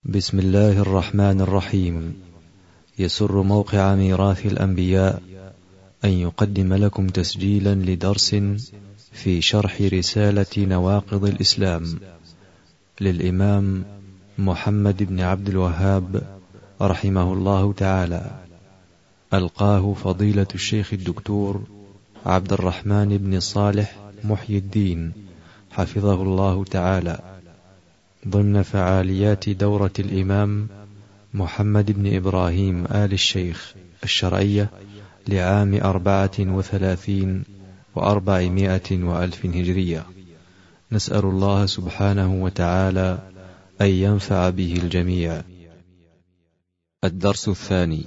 بسم الله الرحمن الرحيم. يسر موقع ميراث الأنبياء أن يقدم لكم تسجيلا لدرس في شرح رسالة نواقض الإسلام للإمام محمد بن عبد الوهاب رحمه الله تعالى، ألقاه فضيلة الشيخ الدكتور عبد الرحمن بن صالح محي الدين حفظه الله تعالى، ضمن فعاليات دورة الإمام محمد بن إبراهيم آل الشيخ الشرعية لعام 34 و400 وألف هجرية. نسأل الله سبحانه وتعالى أن ينفع به الجميع. الدرس الثاني.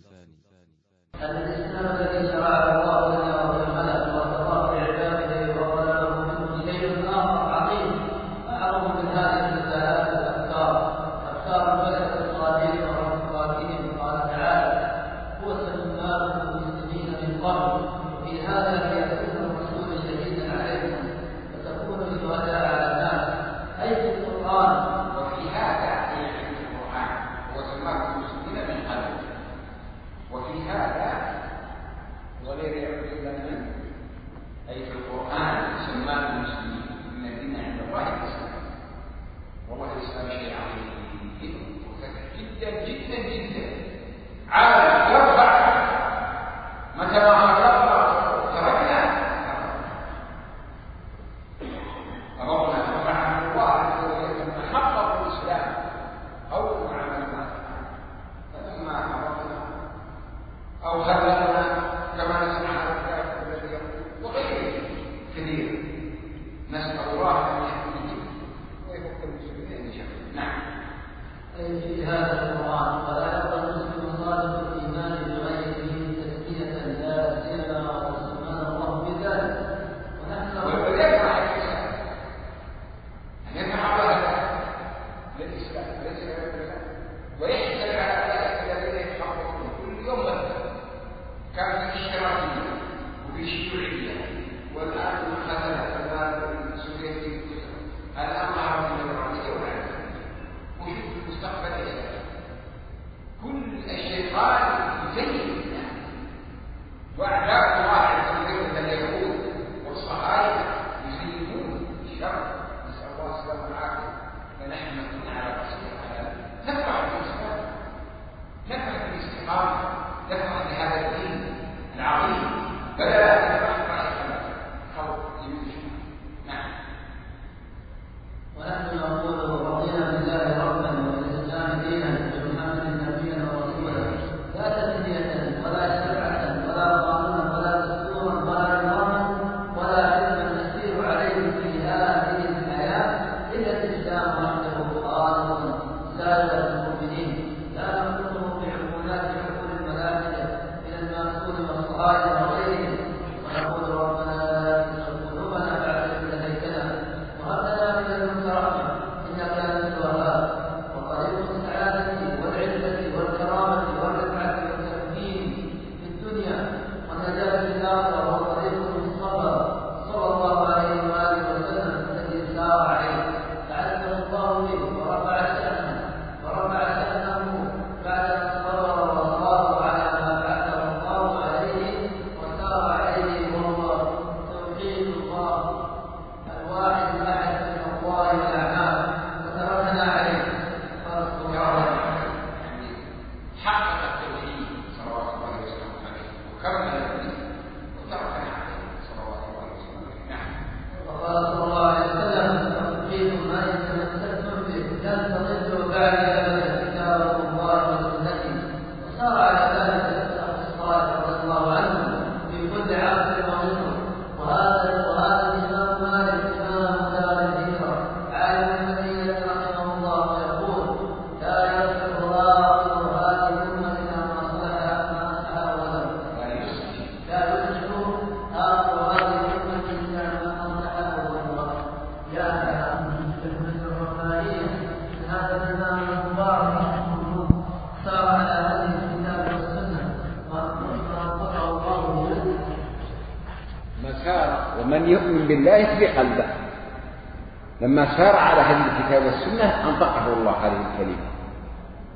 ومن يؤمن بالله يهدي قلبه. لما سار على هدي الكتاب والسنة أنطقه الله هذه الكلمة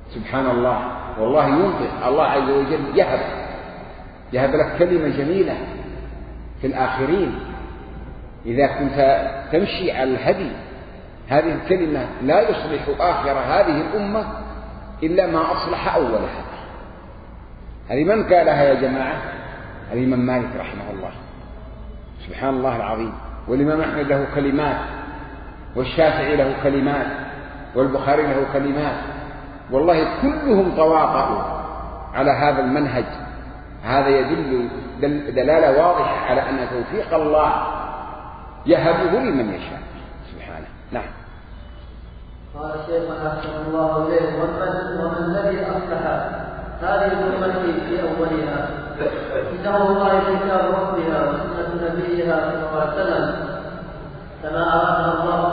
سبحان الله. والله ينطق الله عز وجل يهب لك كلمة جميلة في الآخرين. إذا كنت تمشي على الهدي هذه الكلمة لا يصلح آخر هذه الأمة إلا ما أصلح أولها. هذه من قالها يا جماعة؟ الإمام مالك رحمه الله. سبحان الله العظيم. والإمام أحمد له كلمات، والشافعي له كلمات، والبخاري له كلمات، والله كلهم تواطؤوا على هذا المنهج. هذا يدل دلالة واضحة على أن توفيق الله يهبه لمن يشاء سبحانه. نعم. قال الشيخ أحسن الله إليه: ومن الذي أصلح هذه الأمة في أولها؟ كتاب الله كتاب ربها وسنة نبيها صلى الله عليه وسلم، كما أرادها الله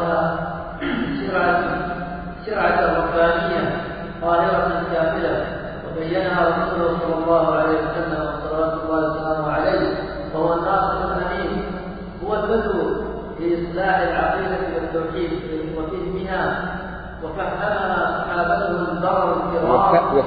شرعة ربانية قاهرة كاملة، وبينها رسوله صلى الله عليه وسلم صلوات الله وسلامه عليه، وهو الناصح الأمين، هو البدو لإصلاح العقيدة والتوحيد وفهمها، وفهمها صحابته البرر الكرام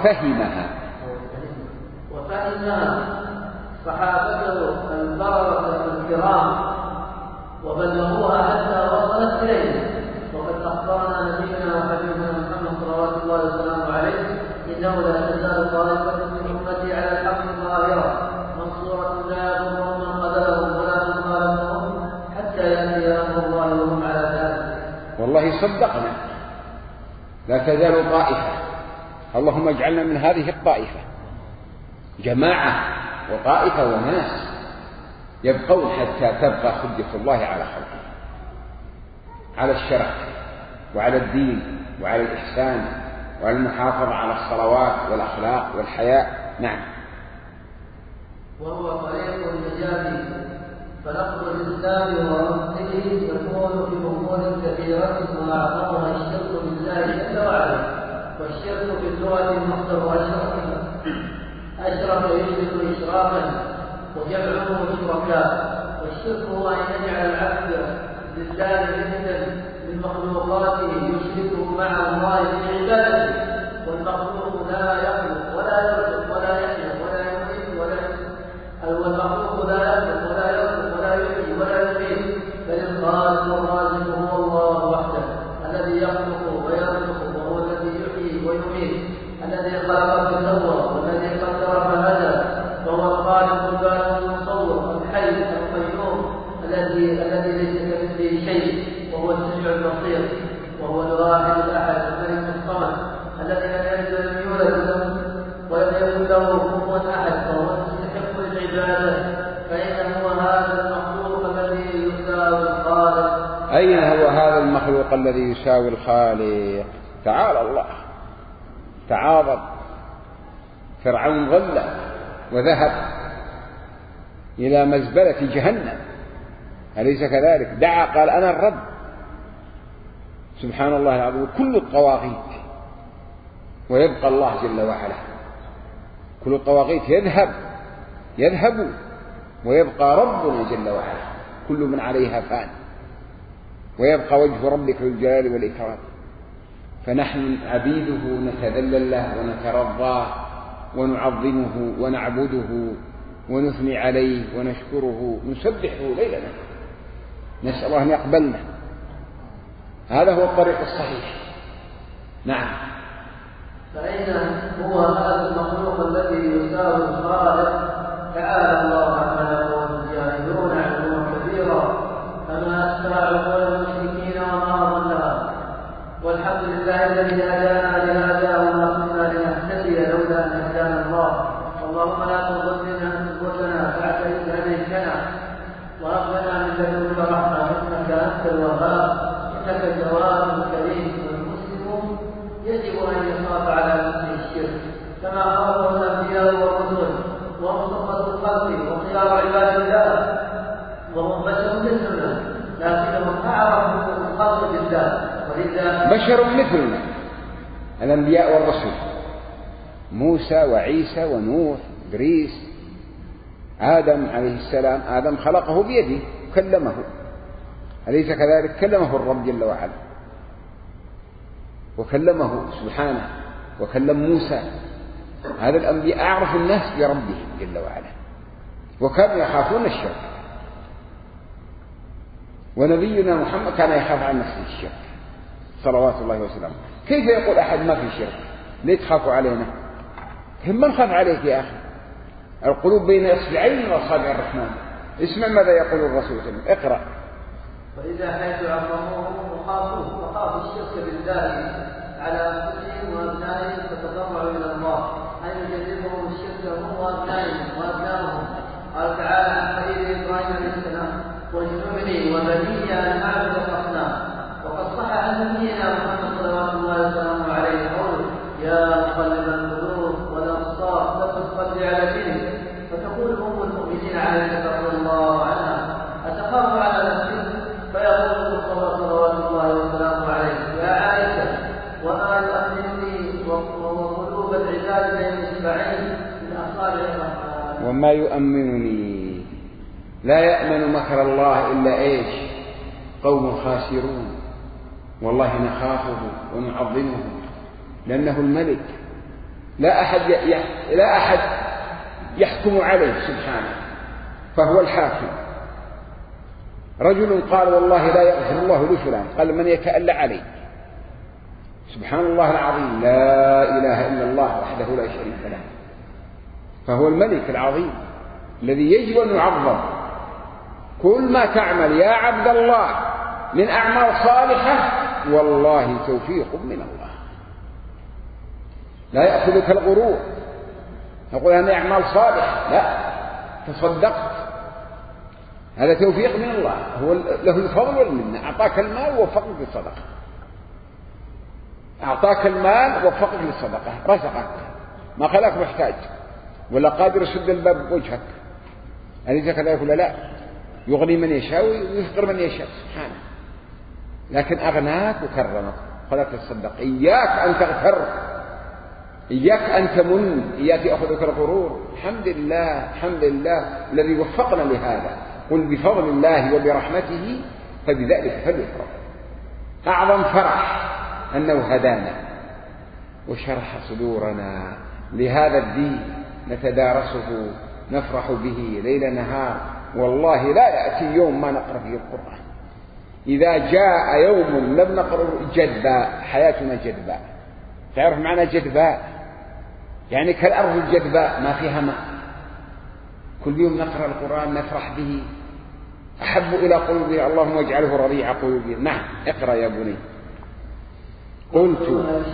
وفهمها صحابته البررة الكرام وبلغوها حتى وصلت إليه. وقد أخبرنا نبينا وحبيبنا محمد صلوات الله وسلامه عليه: إنه لا تزال طائفة من أمتي على الحق ظاهرة منصورة لا يضرهم من خذلهم ولا من خالفهم حتى يأتي أمر الله وهم على ذلك. والله صدقنا، لا تزال طائفة. اللهم اجعلنا من هذه الطائفة، جماعة وطائفة وناس يبقون حتى تبقى حجة الله على خلقه، على الشرع وعلى الدين وعلى الإحسان وعلى المحافظة على الصلوات والأخلاق والحياء. نعم. وهو طريق النجاة، فلفظ الإسلام ورسله يكون في أمور كثيرة وأعظمها الشرك بالله جل وعلا. والشرك في اللغة مصدر أشرك يشرك إشراكا وجمعه شركاء. والشرك هو أن يجعل العبد لله ندا من مخلوقاته يشركه مع الله في عبادته، والمخلوق لا يخلق ولا يرزق ولا يحيي ولا يميت والمخلوق لا يخلق ولا يرزق ولا يحيي ولا يميت، بل الخالق الرازق هو الله وحده الذي يخلق ويرزق، وهو الذي يحيي ويميت، الذي خلق فسوى والذي قدر فهدى، وهو الخالق البارئ المصور الحي القيوم الذي ليس كمثله شيء، وهو السميع البصير، وهو الواحد الأحد الملك الصمد الذي لم يلد ولم يولد ولم يكن له كفوا أحد، فهو مستحق العبادة. فأين هو هذا المخلوق الذي يساوي الخالق؟ أين هو هذا المخلوق الذي يساوي الخالق؟ تعالى الله، تعاظم. فرعون ظل وذهب إلى مزبلة جهنم، أليس كذلك؟ دعا قال أنا الرب. سبحان الله العظيم. كل الطواغيت ويبقى الله جل وعلا. كل الطواغيت يذهب ويبقى ربنا جل وعلا. كل من عليها فان ويبقى وجه ربك ذو الجلال والإكرام. فنحن عبيده نتذلل له ونترضاه ونعظمه ونعبده ونثني عليه ونشكره نسبحه ليلنا، نسأل الله أن يقبلنا. هذا هو الطريق الصحيح. نعم. فأين هو هذا المخلوق الذي يساوي الخالق؟ تعالى الله عما يقول الجاهلون علوا كبيرا، فما أسمع عقول المشركين وما أضلها. والحمد لله الذي هدانا لهذا وما كنا لنهتدي لولا أن هدانا الله. اللهم لا تضلنا أنفسنا بعد إذ هديتنا، وهب لنا من لدنك رحمة إنك أنت الوهاب، إنك جواد كريم. والمسلم يجب أن يخاف على نفسه الشرك كما خافه الأنبياء والرسل ومصطفى الخلق وخيار عباد الله، وهم بشر مثلنا لكنهم أعرف الخلق بالله. بشر مثلنا الأنبياء والرسل، موسى وعيسى ونوح إدريس آدم عليه السلام. آدم خلقه بيده كلمه، أليس كذلك؟ كلمه الرب جل وعلا وكلمه سبحانه وكلم موسى. هذا الأنبياء أعرف الناس بربهم جل وعلا، وكانوا يخافون الشرك. ونبينا محمد كان يخاف عن نفسه الشرك صلوات الله وسلامه. كيف يقول أحد ما في شرك؟ ليه تخافوا علينا؟ هم من خاف عليك يا أخي؟ القلوب بين إصبعين من أصابع الرحمن. اسمع ماذا يقول الرسول صلى الله عليه وسلم. اقرأ. وإذا حيث عظموهم وخافوا الشرك بالله على أنفسهم وأبنائهم فتضرعوا إلى الله أن يجنبهم الشرك هم وأبنائهم. قال تعالى عن خليل إبراهيم عليه السلام: واجنبني وبني أن أعبد الأصنام. وقد صح عن نبينا محمد صلوات الله وسلامه عليه قوله: يا مقلب القلوب والأبصار ثبت قلبي على دينك. فتقول أم المؤمنين عائشة رضي الله عنها: أتخاف على نفسك؟ فيقول صلوات الله وسلامه عليه: يا عائشة، وما يؤمنني وقلوب العباد بين إصبعين من أصابع الرحمن. وما يؤمنني، لا يأمن مكر الله إلا إيش؟ قوم خاسرون. والله نخافه ونعظمه لأنه الملك، لا أحد يحكم عليه سبحانه، فهو الحاكم. رجل قال: والله لا يغفر الله لفلان. قال: من يتألى عليه؟ سبحان الله العظيم، لا إله إلا الله وحده لا شريك له، فهو الملك العظيم الذي يجب أن يعظم. كل ما تعمل يا عبد الله من أعمال صالحة والله توفيق من الله، لا يأخذك الغرور تقول أنا أعمال صالحة، لا، تصدقت، هذا توفيق من الله، هو له الفضل والمنة. أعطاك المال ووفقك للصدقة، أعطاك المال ووفقك للصدقة، رزقك، ما خلاك محتاج ولا قادر يسد الباب بوجهك. أليس كذلك ولا لا؟ يغني من يشاء ويفقر من يشاء سبحانه، لكن أغناك وكرمك خلاك تصدق. إياك أن تغفر، إياك أن تمن، إياك يأخذك الغرور. الحمد لله، الحمد لله الذي وفقنا لهذا. قل بفضل الله وبرحمته فبذلك فليفرح. أعظم فرح أنه هدانا وشرح صدورنا لهذا الدين، نتدارسه نفرح به ليل نهار. والله لا يأتي يوم ما نقرأ فيه القرآن. إذا جاء يوم لم نقرأ جدباء، حياتنا جدباء. تعرف معنى جدباء؟ يعني كالأرض الجدباء ما فيها ماء. كل يوم نقرأ القرآن نفرح به، أحب إلى قلوبنا، اللهم اجعله ربيع قلوبنا. نعم، اقرأ يا بني. قلت: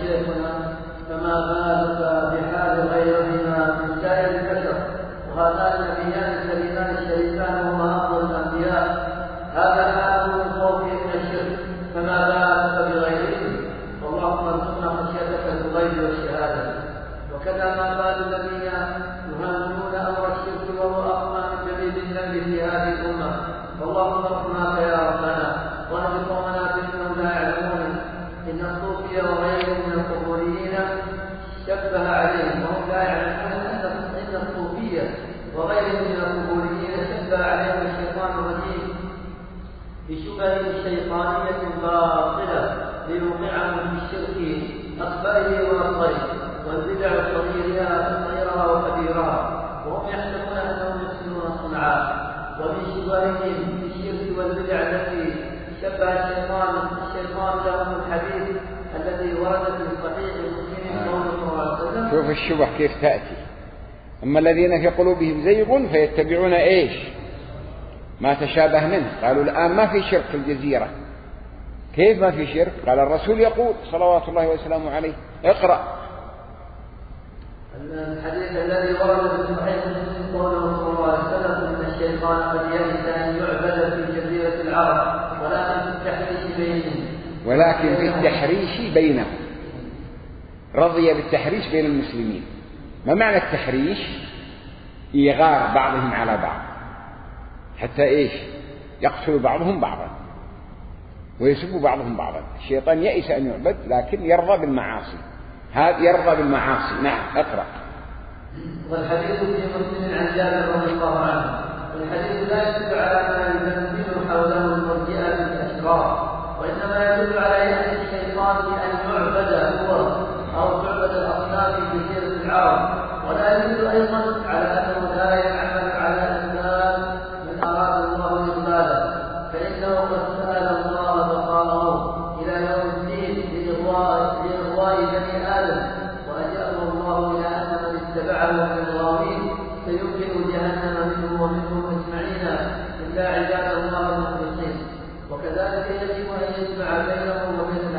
فما بالك بحال غيرهما من سائر البشر، وهذان النبيان الكريمان الشريفان هما أفضل الأنبياء. هذا حال من خوفه من الشرك، فما بالك بغيرهم؟ اللهم ارزقنا خشيتك في الغيب والشهادة. وكذا ما بال الذين يهملون أمر الشرك وهو أقوى من جديد الذنب في هذه الأمة. اللهم ارحمنا يا ربنا، واهد قومنا بأنهم لا يعلمون. إن الصوفية وغيرهم من القبوريين شبه عليهم وهم لا يعلمون أن الصوفية وغيرهم من القبوريين شبه عليهم الشيطان الرجيم بشبه شيطانية باطلة ليوقعهم في الشرك أكبره وأصغره والبدع صغيرها وكبيرها، وهم يحسبون أنهم يحسنون صنعا. ومن شبههم في الشرك والبدع التي شبه الشيطان لهم الحديث الذي ورد في صحيح مسلم قوله صلى الله عليه وسلم. شوف الشبه كيف تأتي. أما الذين في قلوبهم زيغ فيتبعون إيش؟ ما تشابه منه. قالوا الآن ما في شرك في الجزيرة. كيف ما في شرك؟ قال الرسول يقول صلوات الله وسلامه عليه. اقرأ. الحديث الذي ورد في صحيح مسلم قوله صلى الله عليه وسلم: إن الشيطان قد يئس أن يعبد في جزيرة العرب ولكن في التحريش بينهم. رضي بالتحريش بين المسلمين. ما معنى التحريش؟ إيغار بعضهم على بعض حتى إيش؟ يقتل بعضهم بعضا ويسب بعضهم بعضا. الشيطان يئس أن يعبد لكن يرضى بالمعاصي. هذا يرضى بالمعاصي. نعم، اقرأ. والحديث في مسلم عن جابر رضي الله عنه. والحديث لا يدل على ما يبنبن حوله المرجئة الأشرار، وإنما يدل على أن الشيطان أن يعبد هو أو تعبد الأصنام الحرم. ولا يدل أيضا على أنه لا يعمل على إنسان من أراد الله إقباله، فإنه قد سأل الله بقاءه إلى يوم الدين لإغواء بني آدم، وأجابه الله إلى أن من اتبعه من الغاوين سيدخل جهنم منهم ومنهم أجمعين إلا عباد الله المخلصين. وكذلك يجب أن يجمع بينه وبين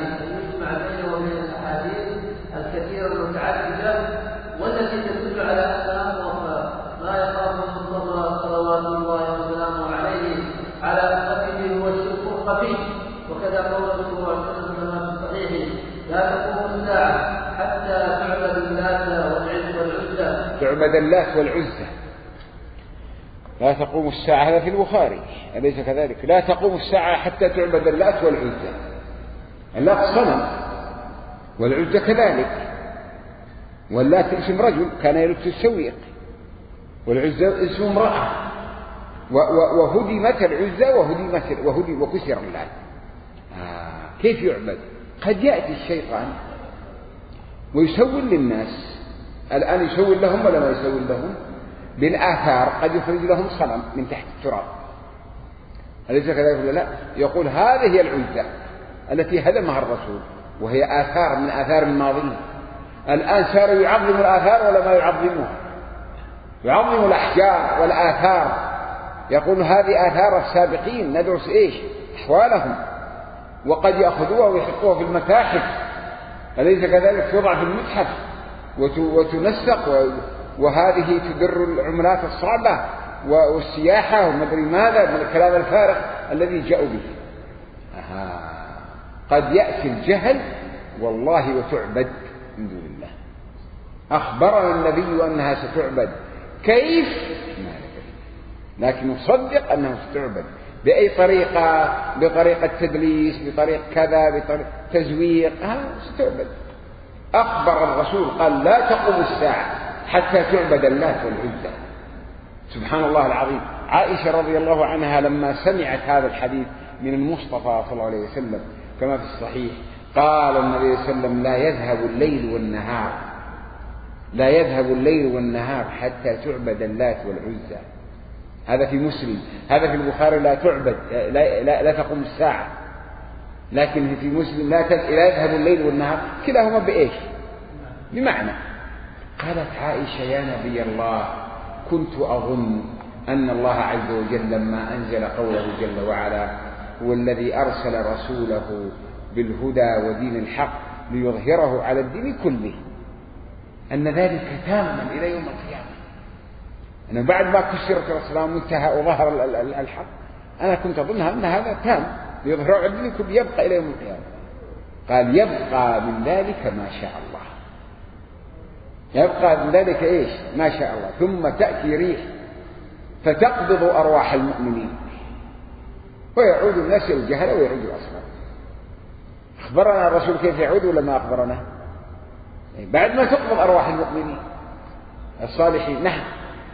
الأحاديث الكثيرة المتعددة والتي تدل على أنه ما يخاف من الله صلوات الله وسلامه عليه على أمته هو الشرك الخفي. وكذا قوله صلى الله عليه وسلم في صحيحه: لا تقوم الساعة حتى تعبد اللات والعزى. تعبد اللات والعزى. لا تقوم الساعة، هذا في البخاري أليس كذلك؟ لا تقوم الساعة حتى تعبد اللات والعزى. اللات صنم والعزى كذلك، واللات اسم رجل كان يلبس السويق، والعزى اسم امرأة، وهدمت العزى وكسر اللات. كيف يعبد؟ قد يأتي الشيطان ويسول للناس، الآن يسول لهم ولا ما يسول لهم؟ بالآثار، قد يخرج لهم صنم من تحت التراب، أليس كذلك ولا لا؟ يقول هذه هي العزى التي هدمها الرسول، وهي آثار من آثار الماضين. الآن صاروا يعظم الآثار ولا ما يعظموها؟ يعظم الأحجار والآثار، يقول هذه آثار السابقين، ندرس إيش أحوالهم، وقد يأخذوها ويحطوها في المتاحف، أليس كذلك؟ توضع في المتحف وتنسق، وهذه تدر العملات الصعبة والسياحة ومدري ماذا من الكلام الفارغ الذي جاءوا به. قد يأتي الجهل والله وتعبد من دون الله. أخبرنا النبي أنها ستعبد، كيف؟ لكن نصدق أنها ستعبد بأي طريقة، بطريقة تدليس، بطريقة كذا، بطريقة تزويق، ستعبد. أخبر الرسول قال لا تقوم الساعة حتى تعبد اللات والعزى. سبحان الله العظيم. عائشة رضي الله عنها لما سمعت هذا الحديث من المصطفى صلى الله عليه وسلم كما في الصحيح، قال النبي صلى الله عليه وسلم لا يذهب الليل والنهار حتى تعبد اللات والعزى. هذا في مسلم. هذا في البخاري لا تعبد، لا تقوم الساعة، لكن في مسلم لا يذهب الليل والنهار، كلاهما بإيش؟ بمعنى. قالت عائشة يا نبي الله كنت أظن أن الله عز وجل لما أنزل قوله جل وعلا هو الذي أرسل رسوله بالهدى ودين الحق ليظهره على الدين كله، أن ذلك تاما إلى يوم القيامة. أنا بعد ما كسرت الإسلام وانتهى وظهر الحق، أنا كنت أظن أن هذا تام ليظهره على الدين كله، يبقى إلى يوم القيامة. قال يبقى من ذلك ما شاء الله، يبقى من ذلك إيش؟ ما شاء الله. ثم تأتي ريح فتقبض أرواح المؤمنين ويعود الناس إلى الجهل ويعود الأصنام. أخبرنا الرسول كيف يعود ولا ما أخبرنا؟ بعد ما تقبض أرواح المؤمنين الصالحين. نعم.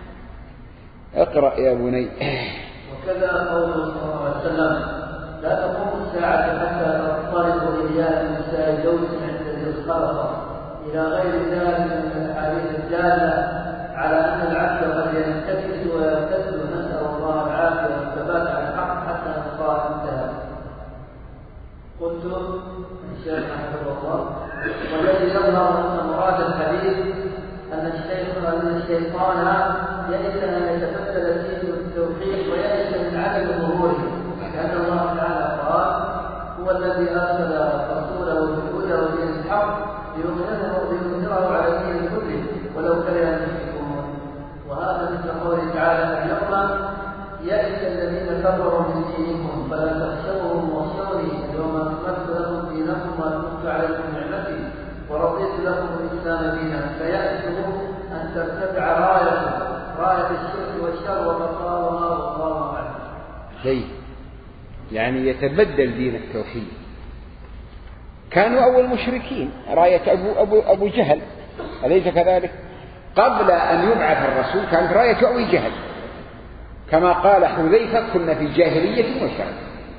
اقرأ يا بني. وكذا قوله صلى الله عليه وسلم لا تقوم الساعة حتى تضطرب رجال النساء زوج عند ذي الخلقة إلى غير ذلك من الأحاديث الدالة على أن العبد قد ينتكس ويرتد. نسأل الله العافية والثبات على الحق حتى نلقاه انتهى. قلت الشيخ حفظه الله والذي يظهر أن مراد الحديث أن الشيطان يئس أن يتفتل فيه التوحيد ويئس من عدم ظهوره، لأن الله تعالى قال هو الذي أرسل رسوله بالهدى ودين الحق ليظهره على الدين كله ولو كره المشركون. وهذا مثل قوله تعالى اليوم يئس الذين كفروا من دينكم فلا تخشوهم واخشوني اليوم أكملت لكم دينكم وأتممت عليكم نعمتي ورضيت لكم الإسلام دينا. فيأسه أن ترتفع راية الشرك والشر وبقاؤها والله أعلم. جيد. يعني يتبدل دين التوحيد. كانوا أول مشركين راية أبو جهل، أليس كذلك؟ قبل أن يبعث الرسول كانت راية أبي جهل، كما قال حذيفة كنا في جاهلية وشرك،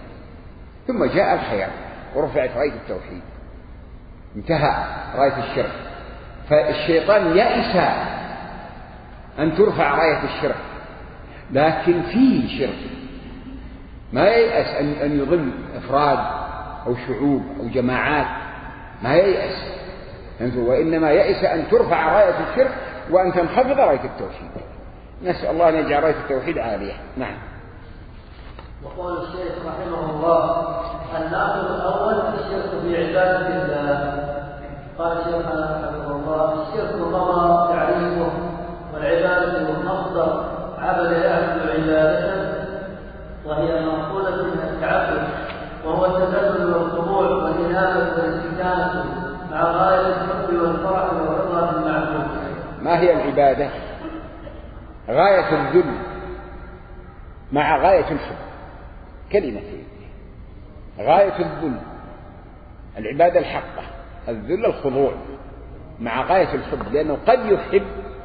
ثم جاء الخير ورفعت راية التوحيد، انتهى راية الشرك. فالشيطان يئس أن ترفع راية الشرك، لكن فيه شرك، ما ييأس أن يضل أفراد أو شعوب أو جماعات، ما ييأس، وإنما يئس أن ترفع راية الشرك وأن تنخفض راية التوحيد. نسأل الله أن يجعل راية التوحيد عالية. نعم. وقال الشيخ رحمه الله: الناقض الأول الشرك بعبادة الله. قال الشيخ رحمه الله: الشرك ضمر تعريفه، والعبادة مصدر عبد يعبد عبادة، وهي منقولة من التعبد، وهو التذلل والخضوع والإنابة والاستكانة مع غاية الحب والفرح والرضا بالمعبود. ما هي العبادة؟ غاية الذل مع غاية الحب، كلمتين: غاية الذل العبادة الحقة، الذل الخضوع مع غاية الحب، لأنه قد يحب،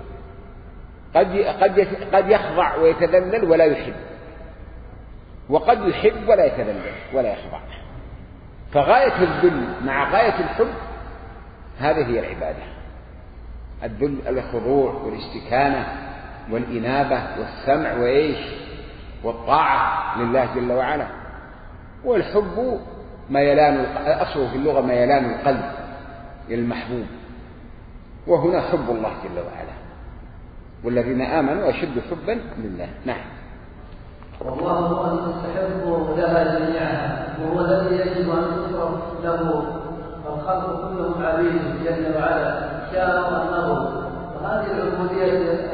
قد يخضع ويتذلل ولا يحب، وقد يحب ولا يتذلل ولا يخضع. فغاية الذل مع غاية الحب هذه هي العبادة، الذل الخضوع والاستكانة والإنابة والسمع والطاعة لله جل وعلا. والحب ميلان، أصله في اللغة ميلان القلب إلى المحبوب، وهنا حب الله جل وعلا، والذين آمنوا أشد حبا لله. نعم. والله هو المستحق لها جميعا، وهو الذي يجب أن يصرف له، الخلق كلهم عبيد جل وعلا شاءوا أنه. وهذه العبودية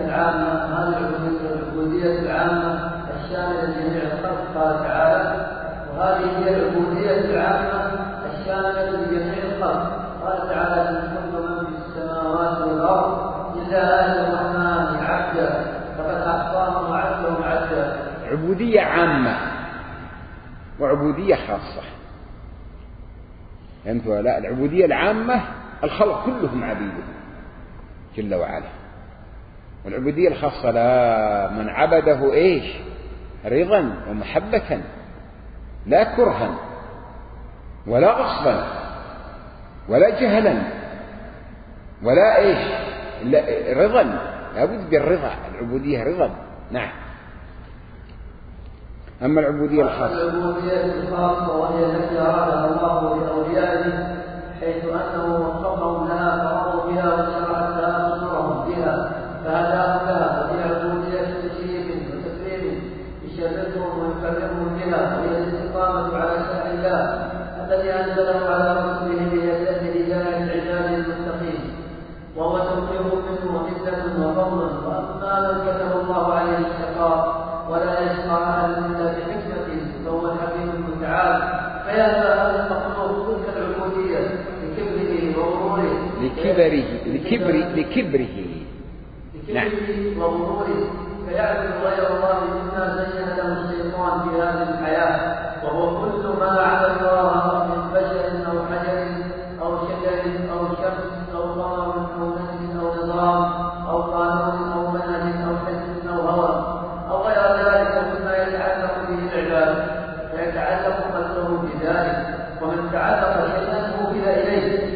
العامة الشاملة لجميع الخلق، قال تعالى: وهذه هي العبودية العامة الشاملة لجميع الخلق، قال تعالى: إن كل من في السماوات والأرض إلا آتي الرحمن عبدا فقد أحصاهم وعدهم عدا. عبودية عامة وعبودية خاصة. فهمتوا؟ لا، العبودية العامة الخلق كلهم عبيده جل وعلا، والعبودية الخاصة لا، من عبده رضا ومحبة، لا كرها ولا غصبا ولا جهلا ولا رضا، لابد بالرضا، العبودية رضا. نعم. أما العبودية الخاصة، العبودية الخاصة وهي التي أرادها الله لأوليائه، حيث أنه وفقهم لها فرضوا بها وشرع لها نصرهم بها فهداهم لها، وهي عبودية تشريف وتكريم يشرفهم ويكرمهم بها، وهي الاستقامة على شرع الله الذي أنزله على رسوله لهداية العباد المستقيم، وهو توفيق منه ومثلة وفضل، وأما من كتب الله عليه الشقاء ولا يشقى أحد إلا بحكمة، فهو الحكيم المتعال، فيهدى هذا المخلوق تلك العبودية لكبره وغروره وغروره، فيعبد غير الله مما زين له الشيطان في هذه الحياة، وهو كل ما عبد الله من بشر أو حجر أو شجر أو شمس أو قمر أو نجم أو نظام أو قانون أو منهج أو حزب أو هوى أو غير ذلك مما يتعلق به العباد، فيتعلق قلبه بذلك، ومن تعلق شيئا وكل إليه،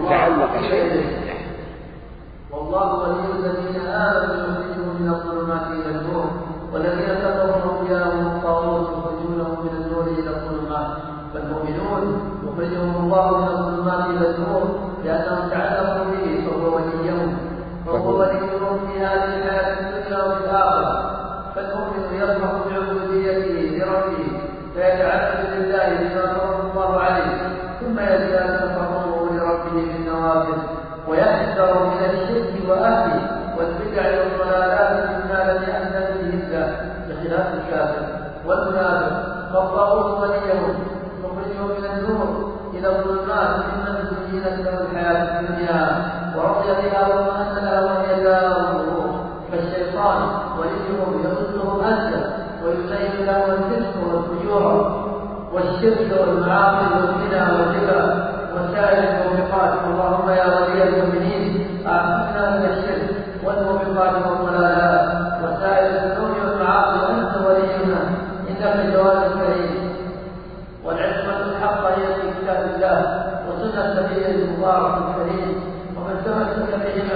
والله ولي الذين آمنوا يخرجهم من الظلمات إلى النور، والذين كفروا أولياءهم الطاغوت يخرجونهم من النور إلى الظلمات، فالمؤمنون يخرجهم الله من الظلمات إلى النور لأنهم تعلقوا به، فهو وليهم في هذه الحياة الدنيا وفي الآخرة. فالمؤمن يفرح بعبوديته لربه فيتعبد لله بما فرض الله عليه، ثم يزداد تفرغه لربه بالنوافل، ويحذر من الشرك وأهله والبدع والضلالات مما لم يأذن به الله، بخلاف الكافر والمنافق. فالطاغوت وليهم يخرجهم من النور إلى الظلمات ممن زينت له الحياة الدنيا ورضي بها واطمأن لها وهي دار الغرور، فالشيطان وليهم يضلهم أنت ويزين لهم الفسق والفجور والشرك والمعاصي والزنا والربا وسائر الموبقات. اللهم يا ولي المؤمنين أعفنا من الشرك والموبقات والضلالات وسائر الذنوب والمعاصي، أنت ولينا إنك جواد كريم. والعصمة الحق هي في كتاب الله وسنة نبيه المبارك الكريم، ومن تمسك بهما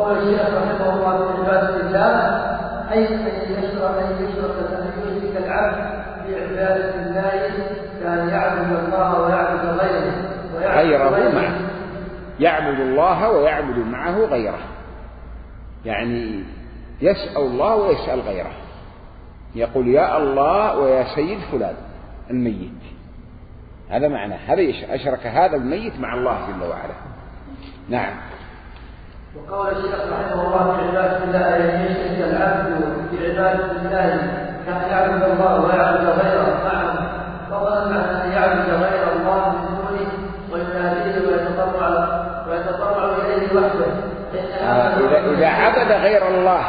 وقول الشيخ رحمه الله في عبادة الله أي أن يشرك العبد في عبادة الله كان يعبد الله ويعبد غيره معه، يعبد الله ويعبد معه غيره، يعني يسأل الله ويسأل غيره، يقول يا الله ويا سيد فلان الميت، هذا معناه، هذا أشرك هذا الميت مع الله جل وعلا. نعم. وقول الشيخ رحمه الله في عبادة الله أن يشرك العبد في عبادة الله كان يعبد الله ويعبد غيره معه، فضلا عن أن يعبد غير الله من دونه ويناديه ويتضرع إليه وحده. إذا عبد غير الله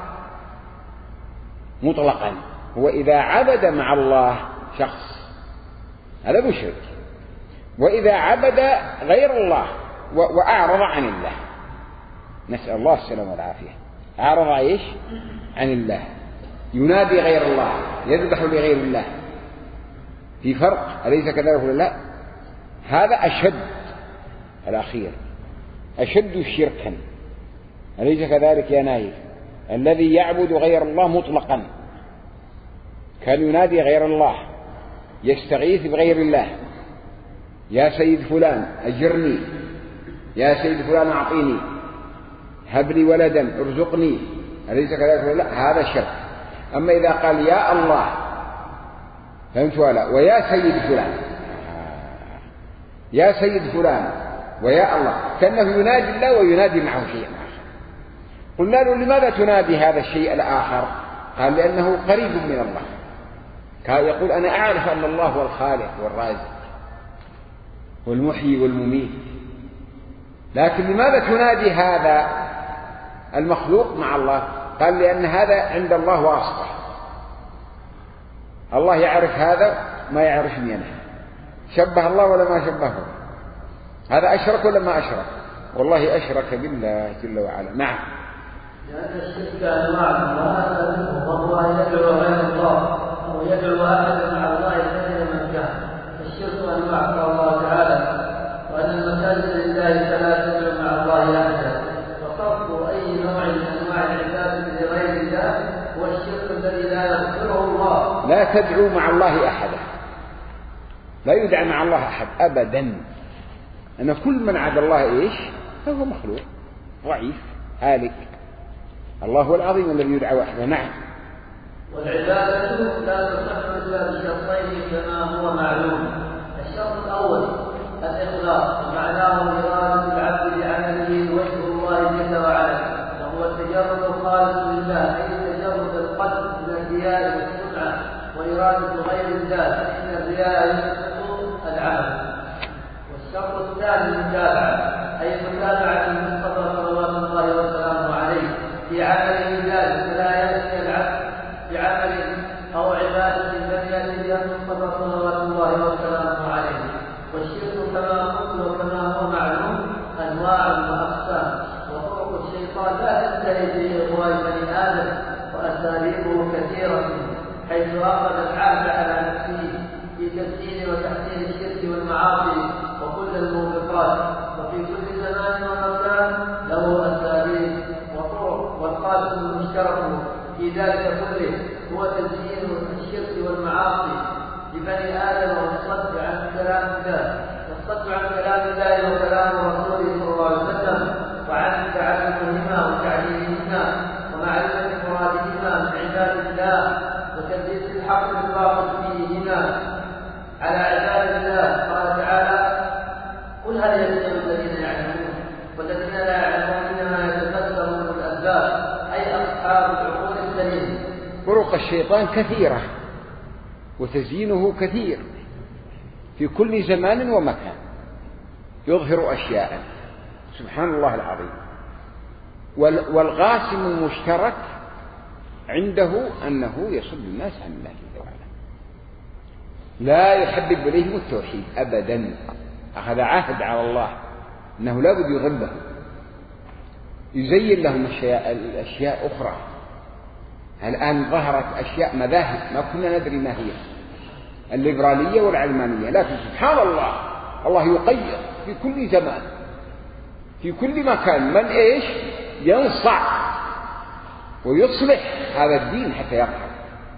مطلقا، هو إذا عبد مع الله شخص هذا مشرك، وإذا عبد غير الله وأعرض عن الله، نسأل الله السلامة والعافية، أعرض إيش؟ عن الله، ينادي غير الله، يذبح لغير الله، في فرق، أليس كذلك ولا لا؟ هذا أشد، الأخير أشد شركا، أليس كذلك يا نايف؟ الذي يعبد غير الله مطلقا، كان ينادي غير الله، يستغيث بغير الله، يا سيد فلان أجرني، يا سيد فلان أعطيني، هب لي ولدا ارزقني، أليس كذلك ولا لا؟ هذا شرك. أما إذا قال يا الله، فهمت ولا؟ ويا سيد فلان، يا سيد فلان ويا الله، كأنه ينادي الله وينادي معه شيئا آخر. قلنا له لماذا تنادي هذا الشيء الآخر؟ قال لأنه قريب من الله، كان يقول أنا أعرف أن الله هو الخالق والرازق والمحيي والمميت، لكن لماذا تنادي هذا المخلوق مع الله؟ قال لأن هذا عند الله واسطة، الله يعرف هذا ما يعرفني أنا، شبه الله ولا ما شبهه؟ هذا أشرك ولا ما أشرك؟ والله أشرك بالله جل وعلا. نعم. لأن الشرك أنواع، وهذا منه، وهو يدعو غير الله أو يدعو أحدا مع الله كثيرا من كان، فالشرك أنواع قال الله تعالى وأن المساجد لله فلا تدعو مع الله أحدا، وصرف أي نوع من أنواع العبادة لغير الله هو الشرك الذي لا يغفره الله. لا تدعو مع الله أحدا، لا يدعى مع الله أحد أبدا، أن كل من عاد الله إيش؟ فهو مخلوق ضعيف هالك، الله هو العظيم الذي يدعى وحده. نعم. والعبادة لا تصح إلا بشرطين كما هو معلوم. الشرط الأول الإخلاص، ومعناه إرادة العبد بعمله وجه الله جل وعلا، وهو التجرد الخالص لله، أي تجرد القلب من الرياء والسمعة وإرادة غير الله، فإن الرياء يسقط العمل. والشرط الثاني المتابعة، أي متابعة المصطفى صلوات الله وسلامه عليه في عمله ذلك، فلا يأتي العبد بعمل أو عبادة لم يأتي بها المصطفى صلوات الله وسلامه عليه. والشرك كما قلت وكما هو معلوم أنواع وأقسام، وطرق الشيطان لا تنتهي في إغواء بني آدم، وأساليبه كثيرة، حيث أخذ العهد على نفسه في تسهيل وتحسين الشرك والمعاصي وكل الموبقات، وفي كل زمان ومكان له أساليب وطرق، والقاسم المشترك في ذلك كله هو تزيين الشرك والمعاصي لبني آدم والصد عن كلام الله، والصد عن كلام الله وكلام رسوله صلى الله عليه وسلم، وعن تعلمهما وتعليمهما ومعرفة مرادهما من عباد الله، وتلبيس الحق بالباطل فيهما على عباد الله. قال تعالى قل هل يستوي الذين يعلمون والذين لا يعلمون إنما يتفكرون بالأسباب، أي أصحاب العقول السليمة. طرق الشيطان كثيرة وتزيينه كثير في كل زمان ومكان، يظهر أشياء سبحان الله العظيم. والقاسم المشترك عنده أنه يصد الناس عن الله جل وعلا، لا يحبب إليهم التوحيد أبدا، أخذ عهد على الله أنه لا بد يغلبه، يزين لهم الأشياء أخرى. الآن ظهرت أشياء مذاهب ما كنا ندري ما هي، الليبرالية والعلمانية، لكن سبحان الله الله يقيد في كل زمان في كل مكان من إيش ينصع ويصلح هذا الدين حتى يظهر،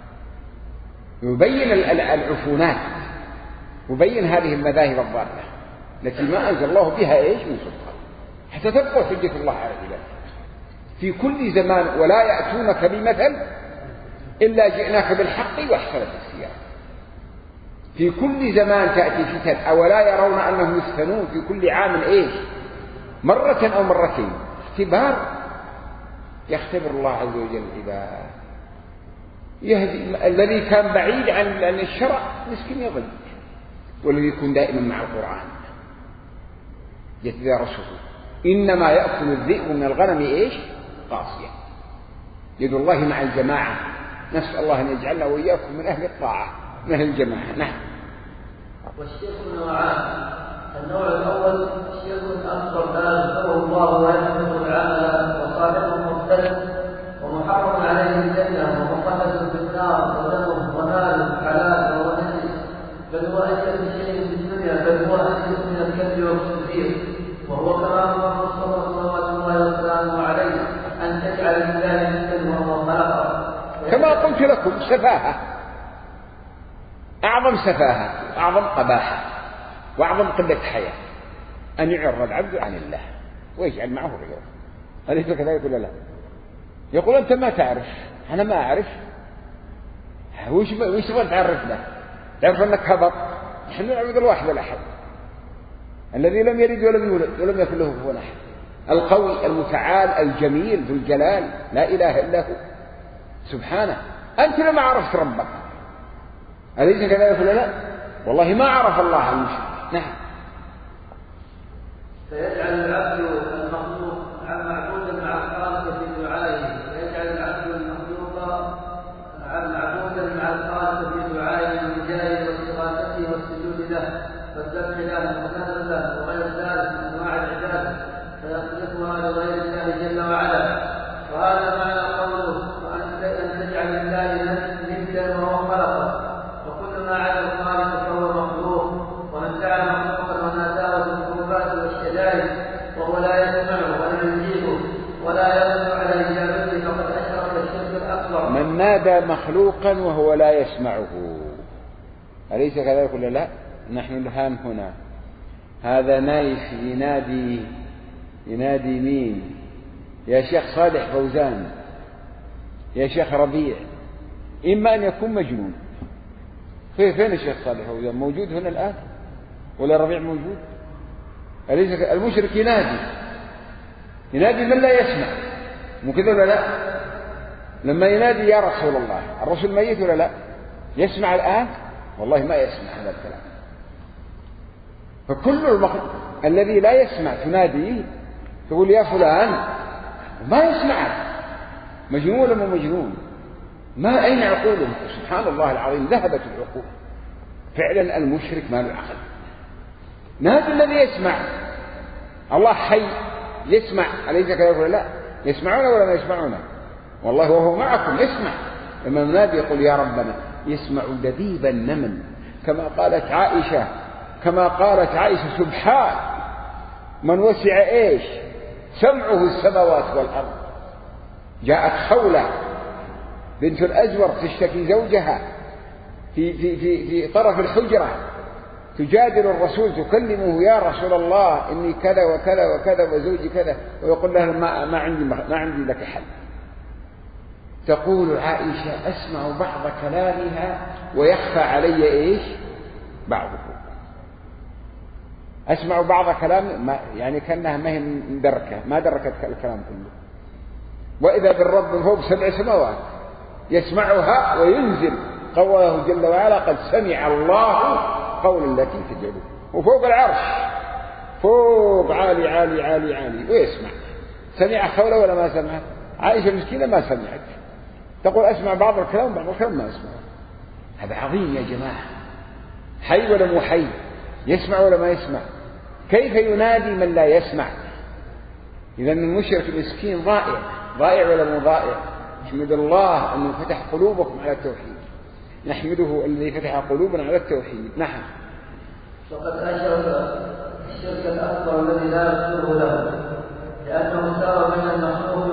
يبين العفونات، يبين هذه المذاهب الضالة التي ما أنزل الله بها إيش من سلطان، حتى تبقى حجة الله على عباده في كل زمان. ولا يأتونك بمثل إلا جئناك بالحق وأحسن تفسيرا. في كل زمان تأتي فتن، أولا يرون أنهم يفتنون في كل عام إيش مرة أو مرتين. اختبار يختبر الله عز وجل العباد، يهدي الذي كان بعيد عن الشرع مسكين يضل، والذي يكون دائما مع القرآن يتدارسه. إنما يأكل الذئب من الغنم إيش قاصية. يد الله مع الجماعة، نسأل الله أن يجعلنا وإياكم من أهل الطاعة من أهل الجماعة. نعم. والشرك نوعان: النوع الأول شرك أكبر لا يغفره الله ويحبط العمل وصاحبه مبتدع ومحرم عليه الجنة ومخلد في النار ودمه وماله حلال وهو نجس، بل هو أجل شيء في الدنيا، بل هو أجل من الكذب والتكذيب، وهو كما أمر المصطفى صلى الله وسلم عليه أن تجعل لله ندا وهو خلقه. كما قلت لكم سفاهة، أعظم سفاهة وأعظم قباحة وأعظم قلة حياة أن يعرض العبد عن الله ويجعل معه غيره. أليس كذلك ولا لا؟ يقول أنت ما تعرف، أنا ما أعرف، وش تبغى تعرف له؟ تعرف أنك هبط. نحن نعبد الواحد الأحد الذي لم يلد ولم يولد ولم يكن له كفوا أحد، القوي المتعال الجميل ذو الجلال، لا إله إلا هو سبحانه. أنت لما عرفت ربك، أليس كذلك ولا لا؟ والله ما عرف الله المشرك. نعم. فيجعل العبد المخلوق معبودا مع الخالق في دعائه، فيجعل العبد المخلوق معبودا مع الخالق في دعائه والجاه واستغاثته والسجود له والذبح له والنذر له وغير ذلك من انواع العباده، فيخلقها لغير الله جل وعلا. وهذا معنى قوله وان تجعل لله ندا وهو خلقه. وكل ما عدا الخالق فهو مخلوق، ومن دعا مخلوقا وناداه بالقربات والشدائد وهو لا يسمعه ولا يجيبه ولا يقدر على اجابته فقد اشرك الشرك الاكبر. من نادى مخلوقا وهو لا يسمعه، أليس كذلك ولا لا؟ نحن الآن هنا هذا نايف ينادي مين؟ يا شيخ صالح فوزان، يا شيخ ربيع. إما أن يكون مجنون. فين الشيخ صالح فوزان؟ موجود هنا الآن ولا ربيع موجود؟ أليس المشرك ينادي من لا يسمع، مو كذا ولا لا؟ لما ينادي يا رسول الله، الرسول ميت ولا لا؟ يسمع الآن؟ والله ما يسمع هذا الكلام. فكل الذي لا يسمع تناديه تقول يا فلان ما يسمع، مجنون ولا مو مجنون؟ ما أين عقوله؟ سبحان الله العظيم، ذهبت العقول فعلا. المشرك ما له عقل. نادي الذي يسمع، الله حي يسمع، أليس كذلك ولا لا؟ يسمعون ولا ما يسمعون؟ والله وهو معكم يسمع. لما النادي يقول يا ربنا يسمع دبيب النمل، كما قالت عائشة سبحان من وسع إيش سمعه السماوات والأرض. جاءت خولة بنت الأزور تشتكي زوجها في طرف الحجرة، تجادل الرسول تكلمه يا رسول الله إني كذا وكذا وكذا وزوجي كذا، ويقول لها ما عندي لك حل. تقول عائشة أسمع بعض كلامها ويخفى علي إيش بعضه. أسمع بعض كلام يعني كأنها ما هي مدركة، ما دركت الكلام كله. وإذا بالرب من فوق 7 سماوات يسمعها وينزل قوله جل وعلا قد سمع الله قول التي تجادلك، وفوق العرش فوق عالي عالي عالي عالي ويسمع. سمع قوله ولا ما سمع؟ عائشة مسكينة ما سمعت، تقول أسمع بعض الكلام بعض الكلام ما أسمع. هذا عظيم يا جماعة. حي ولا مو حي؟ يسمع ولا ما يسمع؟ كيف ينادي من لا يسمع؟ إذا المشرك المسكين ضائع ولا مو ضائع؟ نحمد الله أنه فتح قلوبكم على التوحيد، نحمده الذي فتح قلوبنا على التوحيد. نعم. وقد أشرك الشرك الأكبر الذي لا يغفره له، لأنه سار بين المخلوق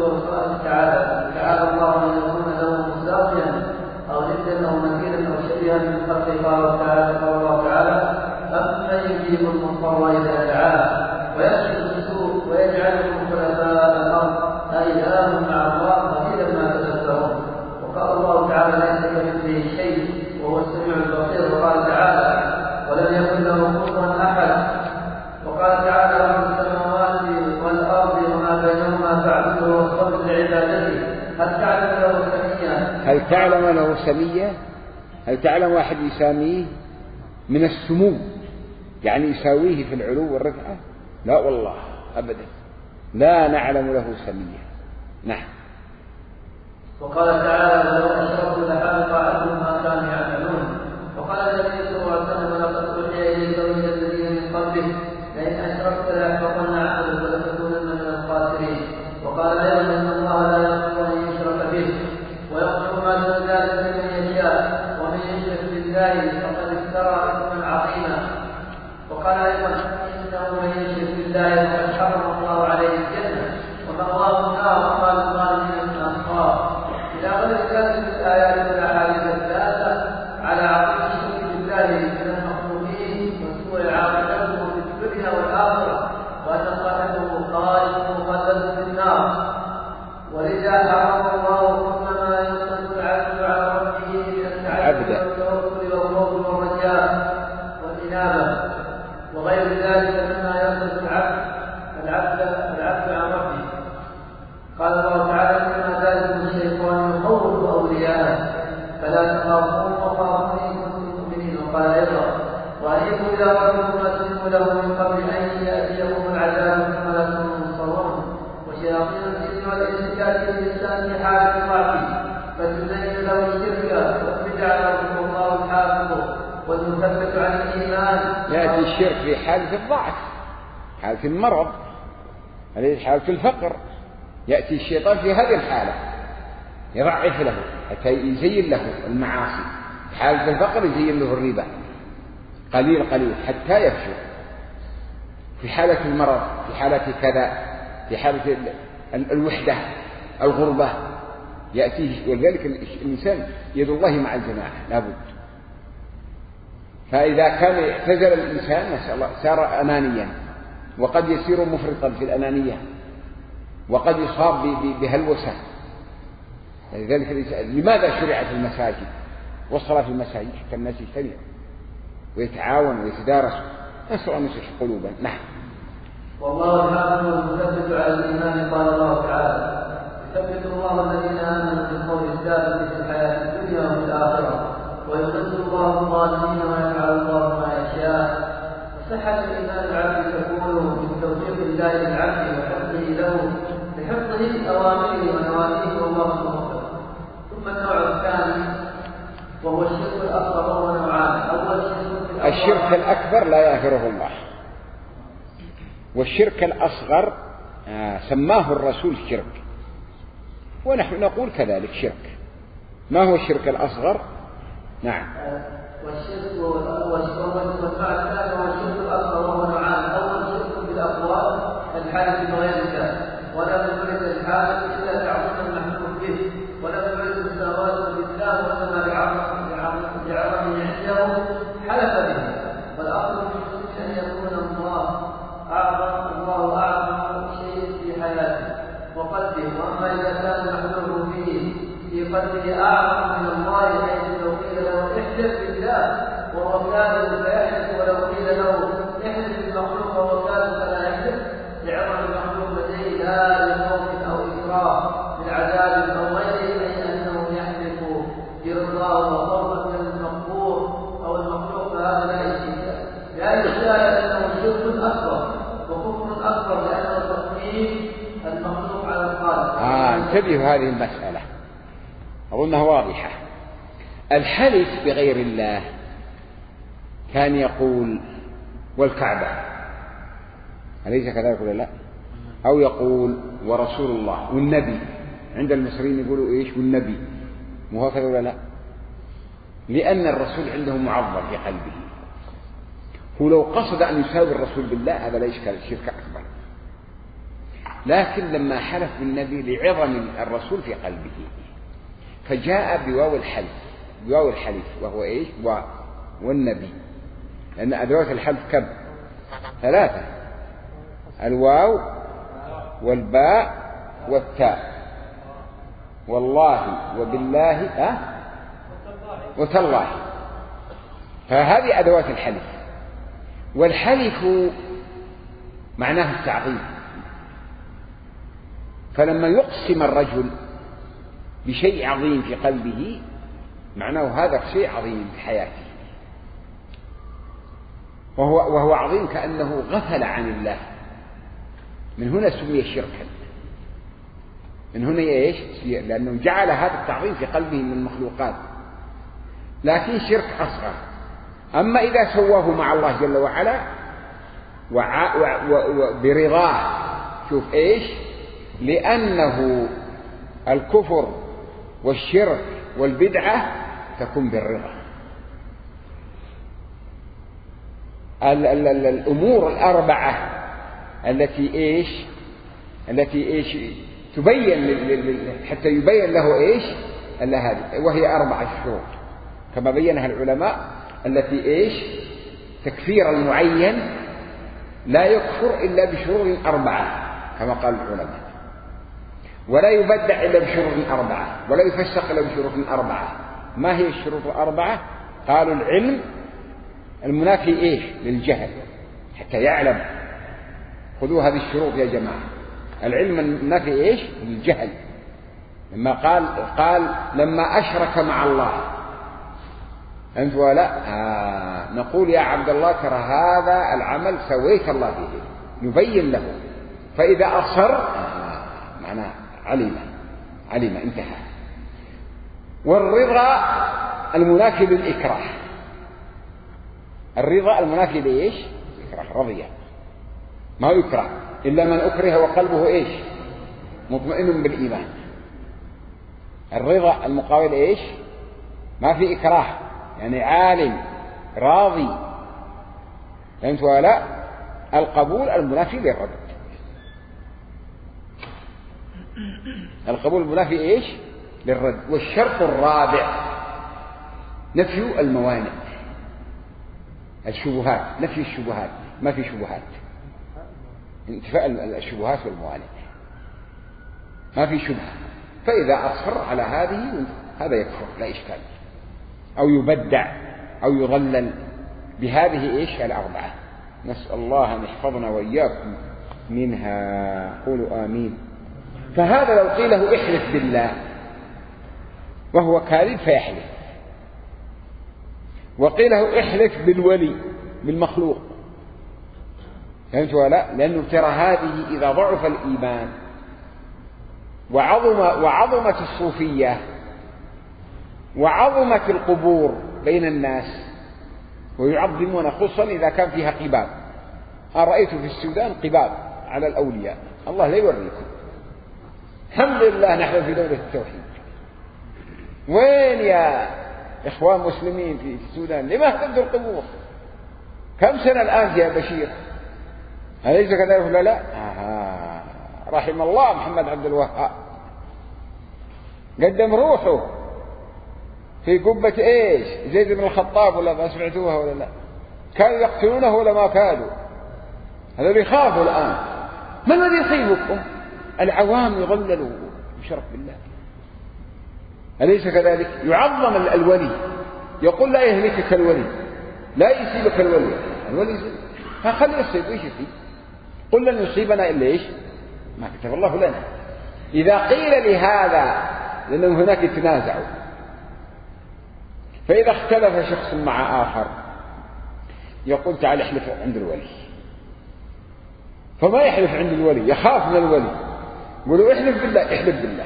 يجيب المضطر إذا دعاه ويكشف السوء ويجعلكم خلفاء الأرض أإله مع الله قليلا ما تذكرون. وقال الله تعالى ليس كمثله شيء وهو السميع البصير. وقال تعالى ولم يكن له كفوا أحد. وقال تعالى رب السماوات والأرض وما بينهما فاعبده واصطبر لعبادته هل تعلم له سميا. هل تعلم له سميا؟ هل تعلم واحد يساميه من السمو يعني يساويه في العلو والرفعة؟ لا والله أبدا لا نعلم له سميا. نعم. وقال تعالى ولو أشركوا لحبط عنهم ما كانوا يعملون. وقال النبي صلى الله عليه وسلم ولقد أوحي إليك وإلى الذين من قبلك لئن أشركت ليحبطن عملك ولتكونن من الخاسرين. وقال أيضا إن الله لا يغفر أن يشرك به ويغفر ما دون ذلك لمن يشاء ومن يشرك بالله فقد افترى إثما عظيما. وقال أيضا إنه من يشرك بالله فقد حرم الله عليه الجنة ومأواه النار وما للظالمين من أنصار. إلى غير ذلك من الآيات والأحاديث الدالة على عظيم الشرك بالله من المخلوقين وسوء عاقبته في الدنيا والآخرة وأن صاحبه خالد مخلد في النار. ولذا حرم الله كل ما ينصب العبد على ربه من التعبد والتوكل والخوف والرجاء والإنابة وغير ذلك مما ينصب العبد عن ربه. قال الله تعالى إنما ذلك الشيطان يخوف أولياءه فلا تخافون وخافون إن كنتم مؤمنين. وقال أيضا وأنيبوا إلى ربكم وأسلموا له من قبل أن يأتيكم العذاب ثم لا تنصرون. وشياطين الجن والإنس تأتي الإنسان في حالة ضعف فتزين له الشرك والبدع له الله الحافظ والمثبت عن الإيمان. يأتي الشرك في حالة الضعف حالة المرض هذه حالة الفقر يأتي الشيطان في هذه الحالة يضعف له حتى يزين له المعاصي. في حالة الفقر يزين له الربا قليل قليل حتى يفشل. في حالة المرض في حالة كذا في حالة الوحدة الغربة يأتيه. ولذلك الإنسان يد الله مع الجماعة لابد. فإذا كان اعتزل الإنسان نسأل الله صار أنانيا وقد يصير مفرطا في الأنانية وقد يصاب بهلوسة. لذلك لماذا شرعت المساجد والصلاة في المساجد حتى الناس يجتمعوا ويتعاونوا ويتدارسوا. نسأل أن يصلح قلوبنا. نعم. والله الحافظ المثبت على الإيمان. قال الله تعالى يثبت الله الذين آمنوا بالقول الثابت في الحياة الدنيا وفي الآخرة ويضل الله الظالمين ويفعل الله ما يشاء. صحة الإيمان العبد تكون بتوفيق الله للعبد وحفظه له بحفظه أوامره ونواهيه والله الموفق. ثم النوع الثاني وهو الشرك الأصغر وهو نوعان. أول الشرك الأكبر لا يغفره الله والشرك الأصغر سماه الرسول شرك ونحن نقول كذلك شرك. ما هو الشرك الأصغر؟ نعم. والشرك والنوع الثاني هو الشرك الأصغر وهو نوعان. أول شرك بالأقوال الحالف بغير الله ولا يملك الحالف إلا تعظيم المحكوم به ولا يملك السماوات بالله وإنما لعظمه عنده حلف به. والأصل في الشرك أن يكون الله أعظم شيء في حياته وقلبه. وأما إذا كان المحلوف فيه في قلبه أعظم من الله حيث لو قيل له احلف بالله وهو كاذب فيحلف ولو قيل له احلف بالمخلوق وهو كاذب فلا يحلف لعظم المخلوق لديه لا لخوف أو إكراه بالعذاب أو غيره أي أنه يحلف برضاه وقربة من المقبور أو المخلوق. فهذا لا يشاء أنه شرك أكبر وكفر أكبر لأنه تقديم المخلوق على الخالق. انتبهوا هذه المسألة أظنها واضحة. الحلف بغير الله كان يقول والكعبة أليس كذلك ولا لا؟ أو يقول ورسول الله والنبي. عند المصريين يقولوا إيش والنبي مو هكذا ولا لا؟ لأن الرسول عنده معظم في قلبه. هو لو قصد أن يساوي الرسول بالله هذا لا يشكل شرك أكبر. لكن لما حلف بالنبي لعظم الرسول في قلبه فجاء بواو الحلف وهو إيش والنبي. لأن أدوات الحلف ثلاثة: الواو والباء والتاء. والله وبالله وتالله. فهذه أدوات الحلف. والحلف معناه التعظيم. فلما يقسم الرجل بشيء عظيم في قلبه معناه هذا شيء عظيم في حياته، وهو عظيم كأنه غفل عن الله. من هنا سمي شركا. من هنا إيش؟ لأنه جعل هذا التعظيم في قلبه من المخلوقات، لكن شرك أصغر. أما إذا سواه مع الله جل وعلا برضاه، شوف إيش؟ لأنه الكفر والشرك والبدعة تكون بالرضا. الأمور الأربعة التي إيش تبين حتى يبين له إيش ألا هذه، وهي 4 شروط كما بينها العلماء، التي إيش تكفير المعين لا يكفر إلا بشروط 4 كما قال العلماء، ولا يبدع إلا بشروط 4، ولا يفسق إلا بشروط 4. ما هي الشروط 4؟ قالوا: العلم المنافي إيش للجهل حتى يعلم. خذوا هذه الشروط يا جماعة. العلم المنافي إيش للجهل. لما قال لما أشرك مع الله، أنت ولا نقول يا عبد الله ترى هذا العمل سويت الله به، نبين له. فإذا أصر معناه علم انتهى. والرضا المنافي للإكراه. الرضا المنافي لإيش؟ إكراه. رضي ما يكره إلا من أكره وقلبه إيش مطمئن بالإيمان. الرضا المقابل إيش؟ ما في إكراه، يعني عالم راضي. فهمت ولا؟ القبول المنافي للرد. القبول المنافي إيش للرد. والشرط الرابع نفي الموانع، الشبهات. نفي الشبهات، ما في شبهات. انتفاء الشبهات والموانع، ما في شبهة. فإذا أصر على هذا يكفر لا إشكال، أو يبدع أو يضلل بهذه إيش 4. نسأل الله أن يحفظنا وإياكم منها. قولوا آمين. فهذا لو قيل له احلف بالله وهو كاذب فيحلف، وقيل له احلف بالولي بالمخلوق، فهمت ولا؟ لأنه ترى هذه إذا ضعف الإيمان وعظمت الصوفية وعظمت القبور بين الناس، ويعظمون خصوصا إذا كان فيها قباب. رأيت في السودان قباب على الأولياء، الله لا يوريكم. الحمد لله نحن في دولة التوحيد. وين يا إخوان مسلمين في السودان؟ لما اهتدوا القبور؟ كم سنة الآن يا بشير؟ أليس كذلك ولا لا؟ رحم الله محمد عبد الوهاب، قدم روحه في قبة إيش زيد بن الخطاب، ولا ما سمعتوها ولا لا؟ كانوا يقتلونه ولا ما كانوا؟ هذا يخافوا الآن. ما الذي يصيبكم؟ العوام يضللوا بشرف بالله. أليس كذلك؟ يعظم الولي، يقول لا يهلكك الولي، لا يصيبك الولي يصيب. فخلي يصيب ويش يصيب؟ قل لن يصيبنا إلا إيش ما كتب الله لنا. إذا قيل لهذا لأنهم هناك يتنازعوا، فإذا اختلف شخص مع آخر يقول تعال احلف عند الولي، فما يحلف عند الولي، يخاف من الولي. يقولوا احلف بالله، احلف بالله،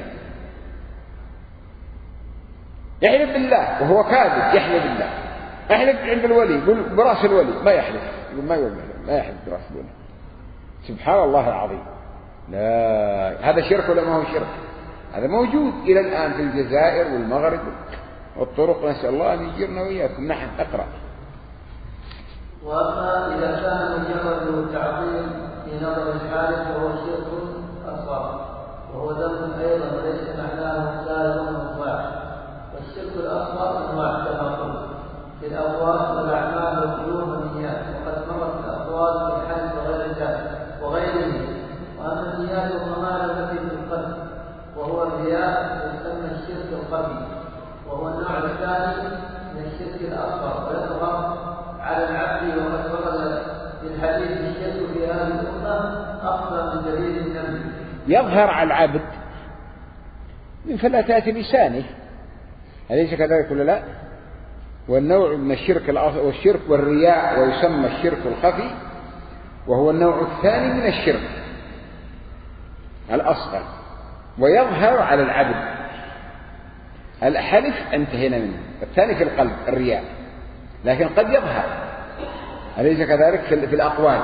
يحلف بالله وهو كاذب، يحلف بالله. احلف عند الولي، يقول براس الولي، ما يحلف، يقول ما يحلف براس الولي. سبحان الله العظيم. لا، هذا شرك ولا ما هو شرك؟ هذا موجود إلى الآن في الجزائر والمغرب والطرق. نسأل الله أن يجيرنا وإياكم. نحن أقرأ. وأما إذا كان مجرد تعظيم في نظر الحالف فهو شرك أصغر، وهو ذنب أيضا وليس معناه سائر مطلق. والشرك الأصغر أنواع كما قلت في الأقوال والأعمال والقلوب والنيات، وقد مرت الأقوال في حل الحديث الشرك في هذه الأمة أخفى من دليل النبي. يظهر على العبد من فلتات لسانه، أليس كذلك ولا لا؟ والنوع من الشرك والرياء، ويسمى الشرك الخفي، وهو النوع الثاني من الشرك الأصغر، ويظهر على العبد. الحلف انتهينا منه، الثاني في القلب الرياء، لكن قد يظهر، أليس كذلك؟ في الأقوال،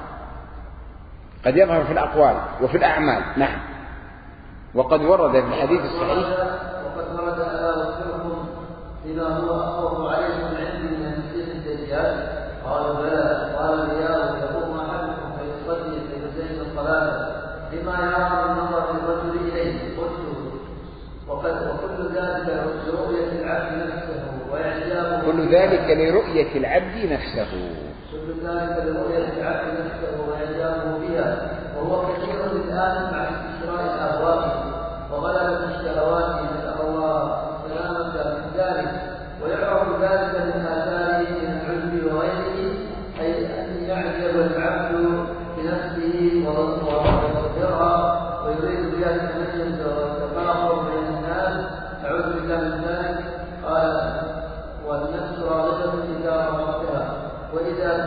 قد يظهر في الأقوال وفي الأعمال. نعم. وقد ورد في الحديث الصحيح وقد ورد ألا أخبركم بما هو أخوف عليكم عندي من المسيح الدجال؟ قالوا بلى. قال الرياء يقوم أحدكم فيصلي فيزين الصلاة بما يرى من نظر الرجل إليه. قلت وكل ذلك لرؤية العبد نفسه وإعجابه. كل ذلك لرؤية العبد نفسه. كل ذلك لرؤية العبد نفسه وإعجابه بها، وهو كثير الآن مع استشراء الأهواء وغلبة الشهوات، نسأل الله السلامة من ذلك. ويعرف ذلك من آثاره من العجب وغيره، أي أن يعجب العبد بنفسه ويظهرها ويريد بها التميز والتفاخر بين الناس، نعوذ بالله من ذلك. قال والنفس راغبة إذا رغبتها، وإذا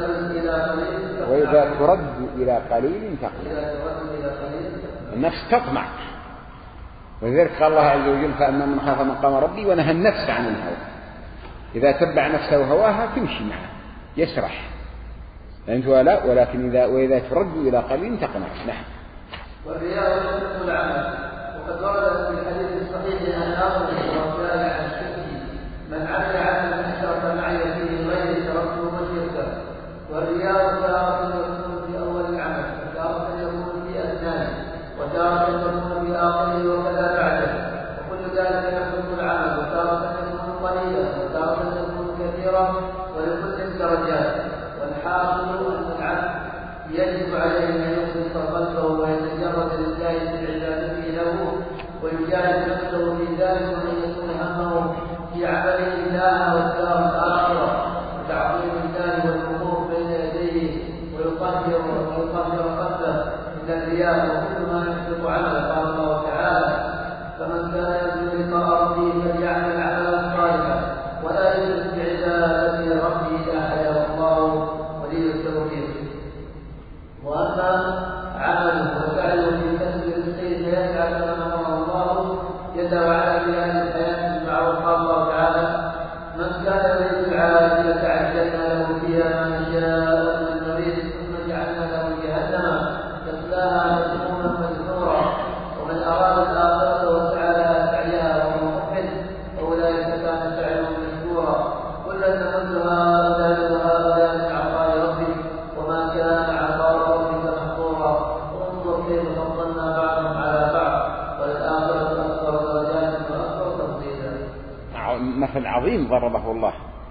ترد إلى قليل تقنع. النفس تطمع، ولذلك قال الله عز وجل: فأما من خاف مقام ربي ونهى النفس عن الهوى. إذا تبع نفسه وهواها تمشي معه، يسرح، لا، ولكن وإذا ترد إلى قليل تقنع. نعم. والرياء يشرك العمل، وقد ورد في الحديث الصحيح أن أمر الرجال عن الشرك: من عمل عملا أشرك معي فيه غيري تركته وشركه. والرياء تارة يكون في أول العمل، وتارة يكون في أثنائه، وتارة يكون في آخره، وكذا بعده. وكل ذلك يحكم العمل، وتارة يكون قليلا، وتارة يكون كثيرا، ولكل درجات. والحاصل أن العبد يجب عليه أن يخلص قلبه ويتجرد لله في عبادته له، ويجاهد نفسه في ذلك، وأن يكون همه في عمله الله والدار الآخرة، وتعظيم الله والوقوف بين يديه، ويطهر قلبه من الرياء وكل ما يحبط عمله. قال الله تعالى: فمن كان يرجو لقاء ربه فليعمل عملا صالحا ولا يشرك بعبادة ربه أحدا، والله ولي التوفيق. وأما عمله وسعيه في كسب رزقه فيسعى كما أمر الله جل وعلا بهذه الحياة المعروف. قال الله تعالى: من كان يريد العاجلة عجلنا له فيها ما نشاء لمن نريد ثم جعلنا له جهنم يصلاها مذموما مدحورا. ومن أراد الآخرة وسعى لها سعيها وهو مؤمن فأولئك كان سعيهم مشكورا. كلا نمد هؤلاء وهؤلاء من عطاء ربك وما كان عطاء ربك محظورا. انظر كيف فضلنا بعضهم على بعض وللآخرة أكبر درجات وأكبر تفضيلا. مثل عظيم ضربه الله.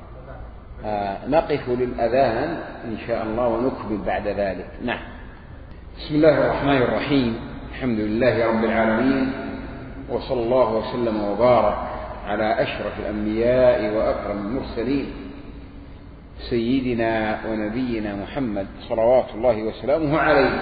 نقف للأذان إن شاء الله ونكمل بعد ذلك. نعم. بسم الله الرحمن الرحيم. الحمد لله رب العالمين، وصلى الله وسلم وبارك على أشرف الأنبياء وأكرم المرسلين سيدنا ونبينا محمد صلوات الله وسلامه عليه.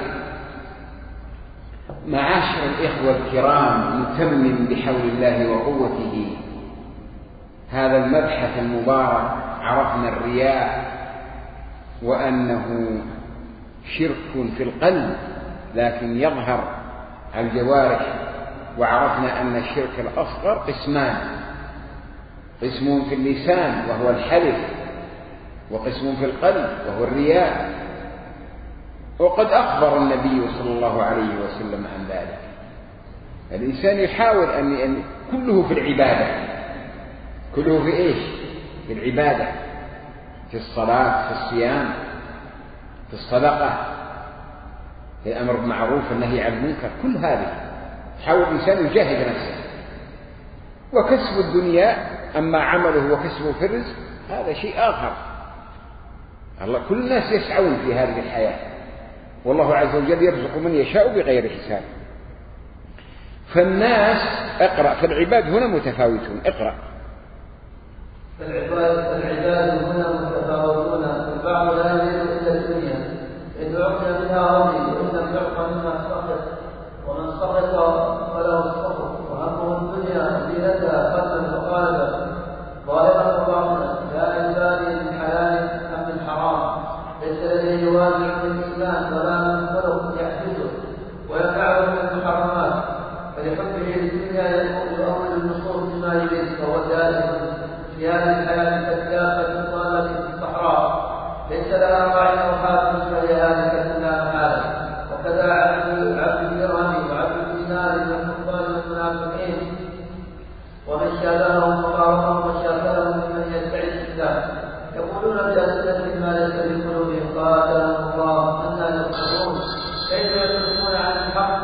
معاشر الإخوة الكرام، نتمم بحول الله وقوته هذا المبحث المبارك. عرفنا الرياء وأنه شرك في القلب لكن يظهر على الجوارح، وعرفنا أن الشرك الأصغر قسمان: قسم في اللسان وهو الحلف، وقسم في القلب وهو الرياء. وقد أخبر النبي صلى الله عليه وسلم عن ذلك. الإنسان يحاول أن كله في العبادة، كله في إيش؟ في العبادة، في الصلاة، في الصيام، في الصدقة، في الأمر بالمعروف والنهي عن المنكر. كل هذه يحاول الإنسان يجاهد نفسه. وكسب الدنيا، أما عمله وكسبه في الرزق، هذا شيء آخر. الله كل الناس يسعون في هذه الحياة، والله عز وجل يرزق من يشاء بغير حساب. فالناس فالعباد هنا متفاوتون. اقرأ. فالعباد هنا متفاوتون، فالبعض لا يريد إلا الدنيا الإيمان ولا من خلق يحدثه ويمنعه من المحرمات، فلحبه للدنيا يؤول النصوص بما يريد، فهو دائم في هذه الحياة كالدابة ضالة في الصحراء ليس لها راعي أو حاكم فلهذا لا محالة. وكذا عبد الدرهم وعبد الدينار والكفار والمنافقين ومن شابههم وقارنهم وشابههم ممن يدعي الإسلام يقولون بألسنتهم ما ليس في قلوبهم قاتلهم الله أنى يكفرون كيف يصرفون عن الحق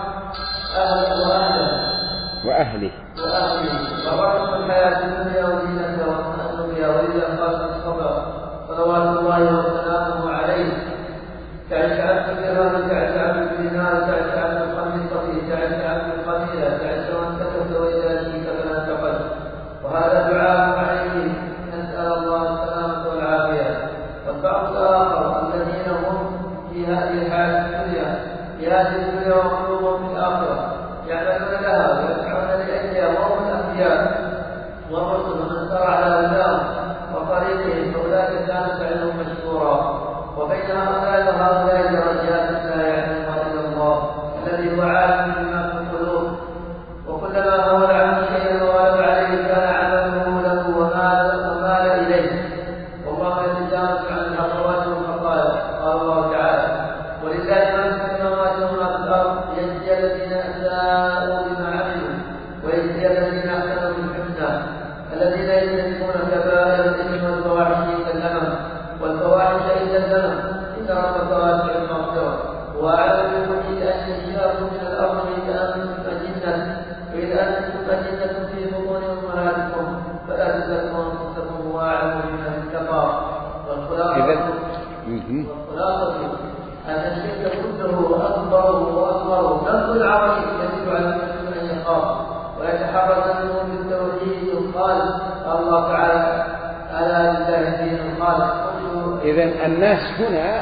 وأهله وغرقوا الحياة الدنيا ودينتها واطمأنوا بها، وإذا خافوا الصبر صلوات الله وسلامه عليه تعس عبد الدرهم تعس عبد الدينار تعس عبد الخميصة تعس عبد القبيلة تعس وانتكس وإذا شيك فلا انتقل. وهذا دعاء عليه نسأل الله السلامة والعافية. والبعض الآخر الذين هم في هذه الحياة الدنيا وقلوبهم في الآخرة يعملون لها ويسعون لأجلها وهم الأنبياء والرسل ومن سار على هداهم وطريقهم فأولئك كانت سعيهم مشكورا. وبين هؤلاء درجات لا يعلمها إلا الله الذي هو عالم بما في القلوب، وكلما هو العبد شيئا وغلب عليه كان عمله له ومال إليه، والله يتجاوز عن الأقوال والخطايا. قال الله تعالى: ولله ما في السماوات وما في الأرض يجزي الذين أساءوا بما عملوا ويجزي الذين أحسنوا بالحسنى الذين يجتنبون كبائر الإثم والفواحش إلا اللمم إن ربك واسع المغفرة وأعلم بكل أن يشاء من الأرض إذا أنتم أجنة في بطون أمهاتكم فلا تزكوا أنفسكم وأعلم بمن اتقى. والخلاصة أن الشرك كله أكبر ذنب العظيم يجب على المسلم أن يخاف ويتحرك منه بالتوحيد. قال الله تعالى: ألا لله الدين الخالص. إذن الناس هنا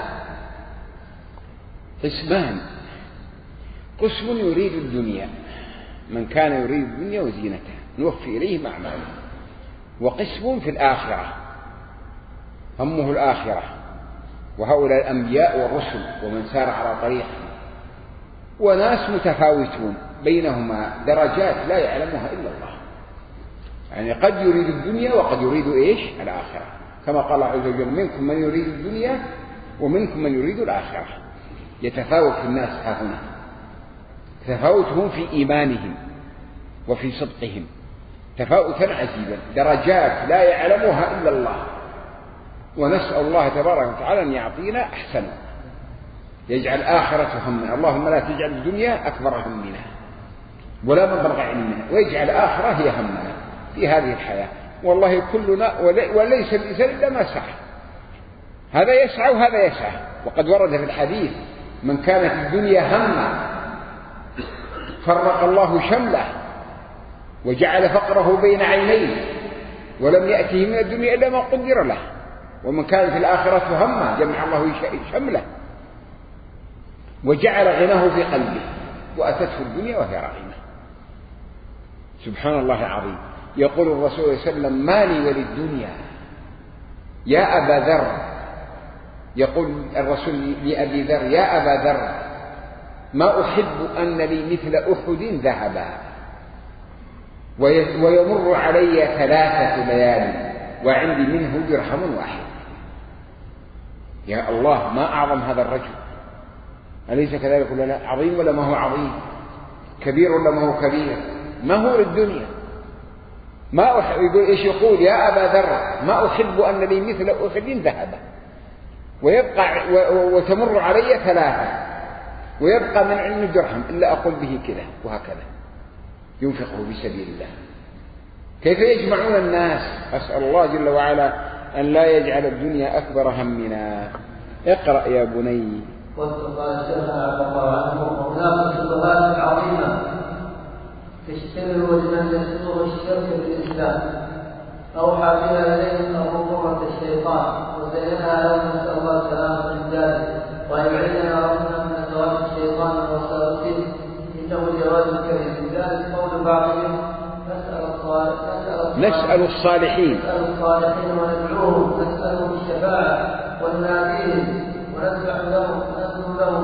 قسمان: قسم يريد الدنيا، من كان يريد الدنيا وزينتها نوفي إليهم أعماله، وقسم في الآخرة همه الآخرة، وهؤلاء الأنبياء والرسل ومن سار على طريقهم. وناس متفاوتون بينهما درجات لا يعلمها إلا الله، يعني قد يريد الدنيا وقد يريد الآخرة، كما قال الله عز وجل: منكم من يريد الدنيا ومنكم من يريد الآخرة. يتفاوت الناس هنا، تفاوتهم في إيمانهم وفي صدقهم تفاوتا عجيبا، درجات لا يعلمها إلا الله. ونسأل الله تبارك وتعالى أن يعطينا أحسن، يجعل آخرة همنا، اللهم لا تجعل الدنيا أكبر همنا ولا مبلغ علمنا، ويجعل آخرة هي همنا في هذه الحياة. والله كلنا وليس الإنسان إلا ما سعى، هذا يسعى وهذا يسعى. وقد ورد في الحديث: من كانت الدنيا همه فرق الله شمله وجعل فقره بين عينيه ولم يأته من الدنيا إلا ما قدر له. ومن كانت الآخرة همه جمع الله شمله وجعل غناه في قلبه وأتته الدنيا وهي راغمة. سبحان الله العظيم. يقول الرسول صلى الله عليه وسلم: ما لي وللدنيا يا أبا ذر. يقول الرسول لأبي ذر: يا أبا ذر، ما أحب أن لي مثل أحد ذهبا ويمر علي 3 ليال وعندي منه درهم واحد. يا الله، ما أعظم هذا الرجل! أليس كذلك ولا لا؟ عظيم ولا ما هو عظيم؟ كبير ولا ما هو كبير؟ ما هو الدنيا؟ ما يقول إيش؟ يقول: يا أبا ذر، ما أحب أن لي مثل أحد ذهبا ويبقى وتمر علي 3 ويبقى من علم درهم إلا أقول به كذا وهكذا، ينفقه في سبيل الله. كيف يجمعون الناس؟ أسأل الله جل وعلا أن لا يجعل الدنيا أكبر همنا. اقرأ يا بني. وقال الشيخ عبد الله عنه: هناك شبهات عظيمة تشتمل لمن يسلوه الشرك بالإسلام أوحى بها إليهم أبو قرة الشيطان وزينها لهم، نسأل الله السلامة من ذلك وأن يعيذنا ربنا من أدوات الشيطان والوساوس إنه لرجل كريم. ذلك قول بعضهم: نسأل الصالحين وندعوهم، نسألهم الشفاعة ونناديهم وندعو لهم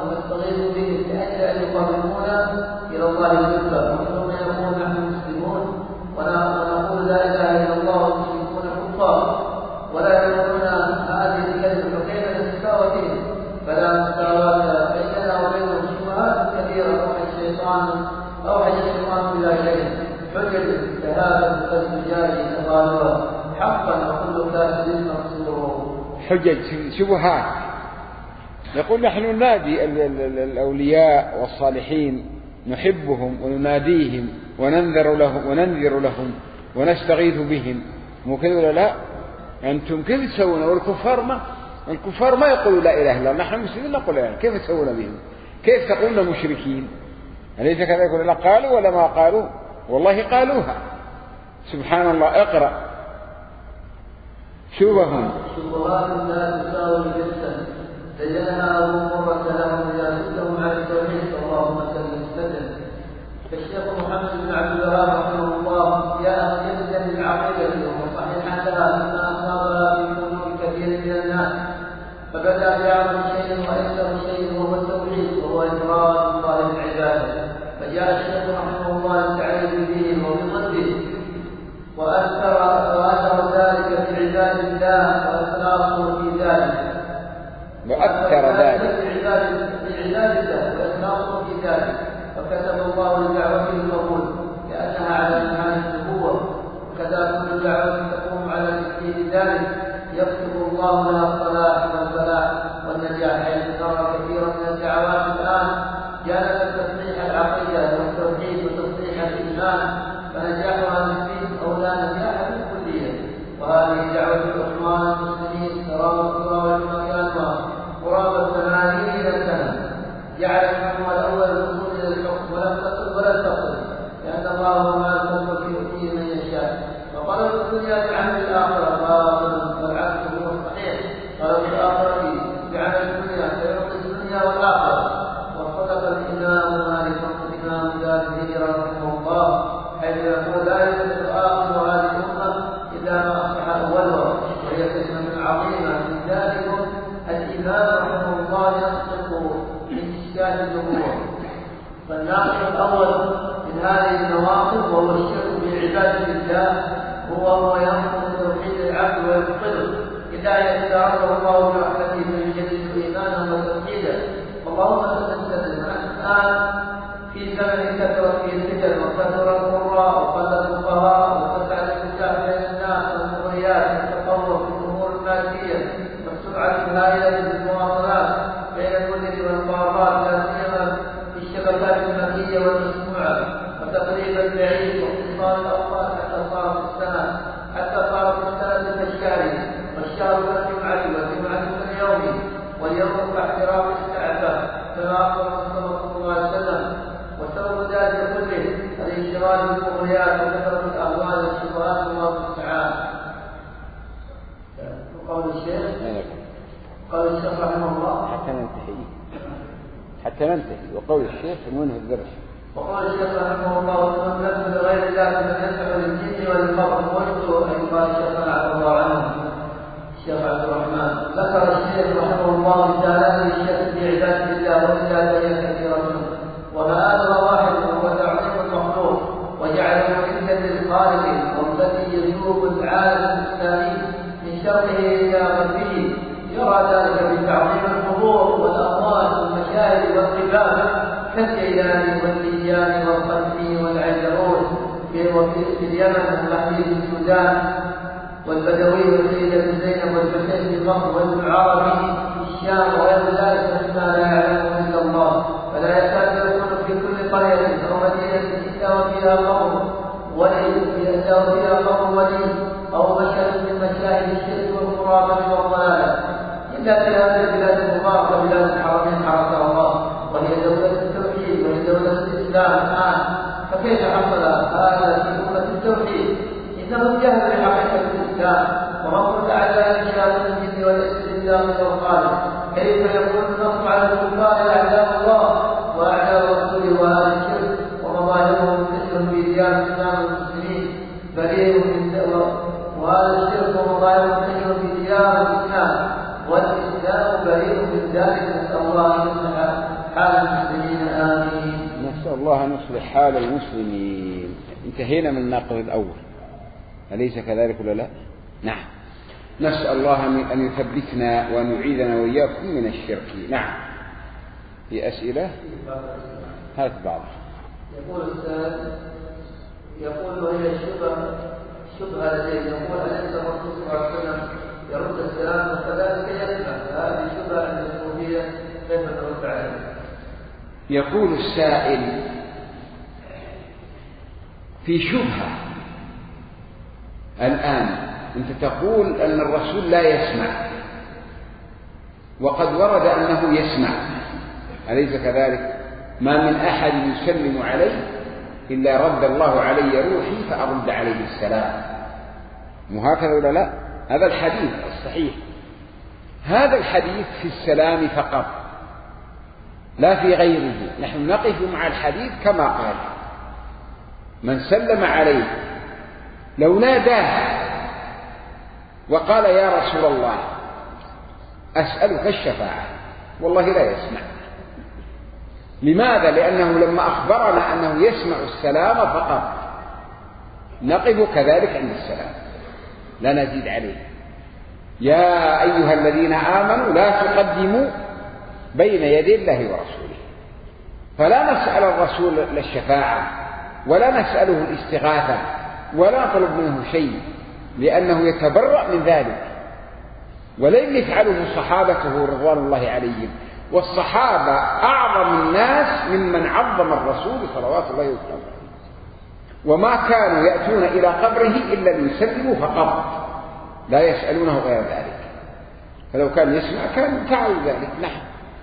إلى الله زلفى ثم يقول نحن مسلمون ونقول لا إله إلا الله والمشركون كفار ولا يقولون هذه الكلمة فكيف نتساوى فيهم فلا مساواة بيننا وبينهم شبهات كثيرة أوحى الشيطان بلا شيء حجج كهذا فالمجاري تقالوا حقا وكل كافر مقصوره حجج شبهات. يقول نحن ننادي الأولياء والصالحين نحبهم ونناديهم وننذر لهم ونستغيث بهم ممكن ولا لا؟ أنتم كيف تسوون؟ والكفار ما يقولوا لا إله إلا الله، نحن مسلمين نقول لا، كيف تسوون بهم؟ كيف تقولون مشركين؟ أليس كذا؟ يقول لا قالوا ولا ما قالوا؟ والله قالوها. سبحان الله. اقرأ. شبهات لا تساوي جنسا زينها أبو مرة لهم ياسدهم على التوحيد اللهم سلم. فالشيخ محمد بن عبد الوهاب رحمه الله جاء يبدأ بالعقيدة وصحيحا لها مما أصابها في قلوب كثير من الناس فبدأ بأعظم شيء وأكثر شيء وهو التوحيد وهو إفراد الله العبادة فجاء الشيخ رحمه الله التعليم به وبضده وأثر ذلك في عباد الله وإخلاصه في ذلك في ذلك فكتب الله لدعوته القبول لأنها على منهج النبوة وكذا كل دعوة تقوم على تكفير ذلك يكتب الله لها الصلاح والفلاح والنجاح حيث نرى كثيرا من الدعوات الآن جانب تصحيح العقيدة والتوحيد وتصحيح الإيمان فنجاحها نسبي أو لا نجاح بالكلية وهذه دعوة الإخوان المسلمين ترى الله مكانها قرابة 80 سنة جعل الحكم الأول الوصول إلى الحكم ولم تصل ولا تصل لأن الله هو ما يصل في يؤتيه من يشاء وقالوا الدنيا بعمل الآخرة والعكس هو الصحيح قالوا الآخرة بعمل الدنيا فيعطي الدنيا والآخرة وصدق الإمام مالك الإمام ذاتي رحمه الله حيث يقول لا يوجد آخر هذه الأمة إلا ما أصبح أولها وهي كلمة عظيمة من ذلك الإمام رحمه الله يصدق من إشكال النبوة فالناقض الأول من هذه النواقض وهو الشرك بعبادة الله هو ينقض توحيد العبد ويبطله إلا أن يتعرض الله برحمته فيجدد إيمانه وتوحيده اللهم سلم الآن في زمن كثرت فيه الفتن وكثر القراء وقل الفقهاء وارتفع الانفتاح بين الناس والمغريات والتطور في الأمور المادية والسرعة الهائلة للمواصلات بين المدن والقارات لا سيما في الشبكات المكية والمسموعة وتقريب البعيد واختصار الأوقات حتى صارت السنة كالشهر والشهر كالجمعة والجمعة كاليوم واليوم كاحترام الساعة كما أخبر المصطفى صلى الله عليه وسلم وسبب ذلك كله الانشغال بالمغريات وكثرة الأموال والشبهات الله تعالى. قول الشيخ رحمه الله حتى ننتهي وقول الشيخ منه الدرس وقال الشيخ رحمه الله ومن نفس لغير الله من ينفع للجن والفقر ويقول أن قال الشيخ عبد الله عنه الشيخ عبد الرحمن ذكر الشيخ رحمه الله رسالته للشيخ في عبادة الله وإلا هي كثيرة وما أدرى واحد وهو تعظيم المخلوق وجعله عزا للخالق والذي يذوب العالم الإسلامي من شرقه إلى غربه يرى ذلك بتعظيم القبور والأموال والمشاهد والقباب كالجيلان والديان والقسم والعيدروس في اليمن والمهدي في السودان والبدوي والسيدة زينب والحسين في مصر وابن عربي في الشام وغير ذلك مما لا يعلمه إلا الله فلا يكاد يكون في كل قرية أو مدينة إلا وفيها قبر ولي أو مشهد من مشاهد الشرك والخرافة والضلالة إلا في هذه البلاد المباركة بلاد الحرمين حرسها الله وهي دولة التوحيد وهي دولة الإسلام الآن فكيف حصل هذا في أمة التوحيد؟ إنه الجهل بحقيقة الإسلام ومن تعالى إنشاء الجن والإنس لله والخالق كيف يكون النصر على الكفار أعداء الله وأعداء رسوله وأهل الشرك ومظاهرهم كثر في ديار الإسلام والمسلمين بريء من وهذا الشرك ومظاهرهم كثر في ديار الإسلام والإسلام بريء من ذلك نسأل الله أن يصلح حال المسلمين آمين. نسأل الله أن يصلح حال المسلمين. انتهينا من الناقض الأول، أليس كذلك ولا لا؟ نعم. نسأل الله أن يثبتنا وأن يعيذنا وإياكم من الشرك. نعم. في أسئلة؟ هات بعض. يقول السائل، يقول وهي الشبهة التي يقول أليس الرسول صلى الله عليه وسلم يرد السلام وكذلك يسمع، هذه الشبهة التي كيف نرد عليها؟ يقول السائل في شبهة الآن، أنت تقول أن الرسول لا يسمع وقد ورد أنه يسمع، أليس كذلك؟ ما من أحد يسلم عليه إلا رد الله علي روحي فأرد عليه السلام، وهكذا ولا لا؟ هذا الحديث الصحيح. هذا الحديث في السلام فقط لا في غيره. نحن نقف مع الحديث كما قال: من سلم عليه لو ناداه وقال يا رسول الله أسألك الشفاعة، والله لا يسمع. لماذا؟ لأنه لما أخبرنا أنه يسمع السلام فقط، نقف كذلك عند السلام لا نزيد عليه. يا أيها الذين آمنوا لا تقدموا بين يدي الله ورسوله. فلا نسأل الرسول الشفاعة ولا نسأله الاستغاثة ولا نطلب منه شيء، لأنه يتبرأ من ذلك، ولن يفعله صحابته رضوان الله عليهم. والصحابة أعظم الناس ممن عظم الرسول صلوات الله وسلامه، وما كانوا يأتون إلى قبره إلا ليسلموا فقط، لا يسألونه غير ذلك. فلو كان يسمع كان فعلوا ذلك. نعم.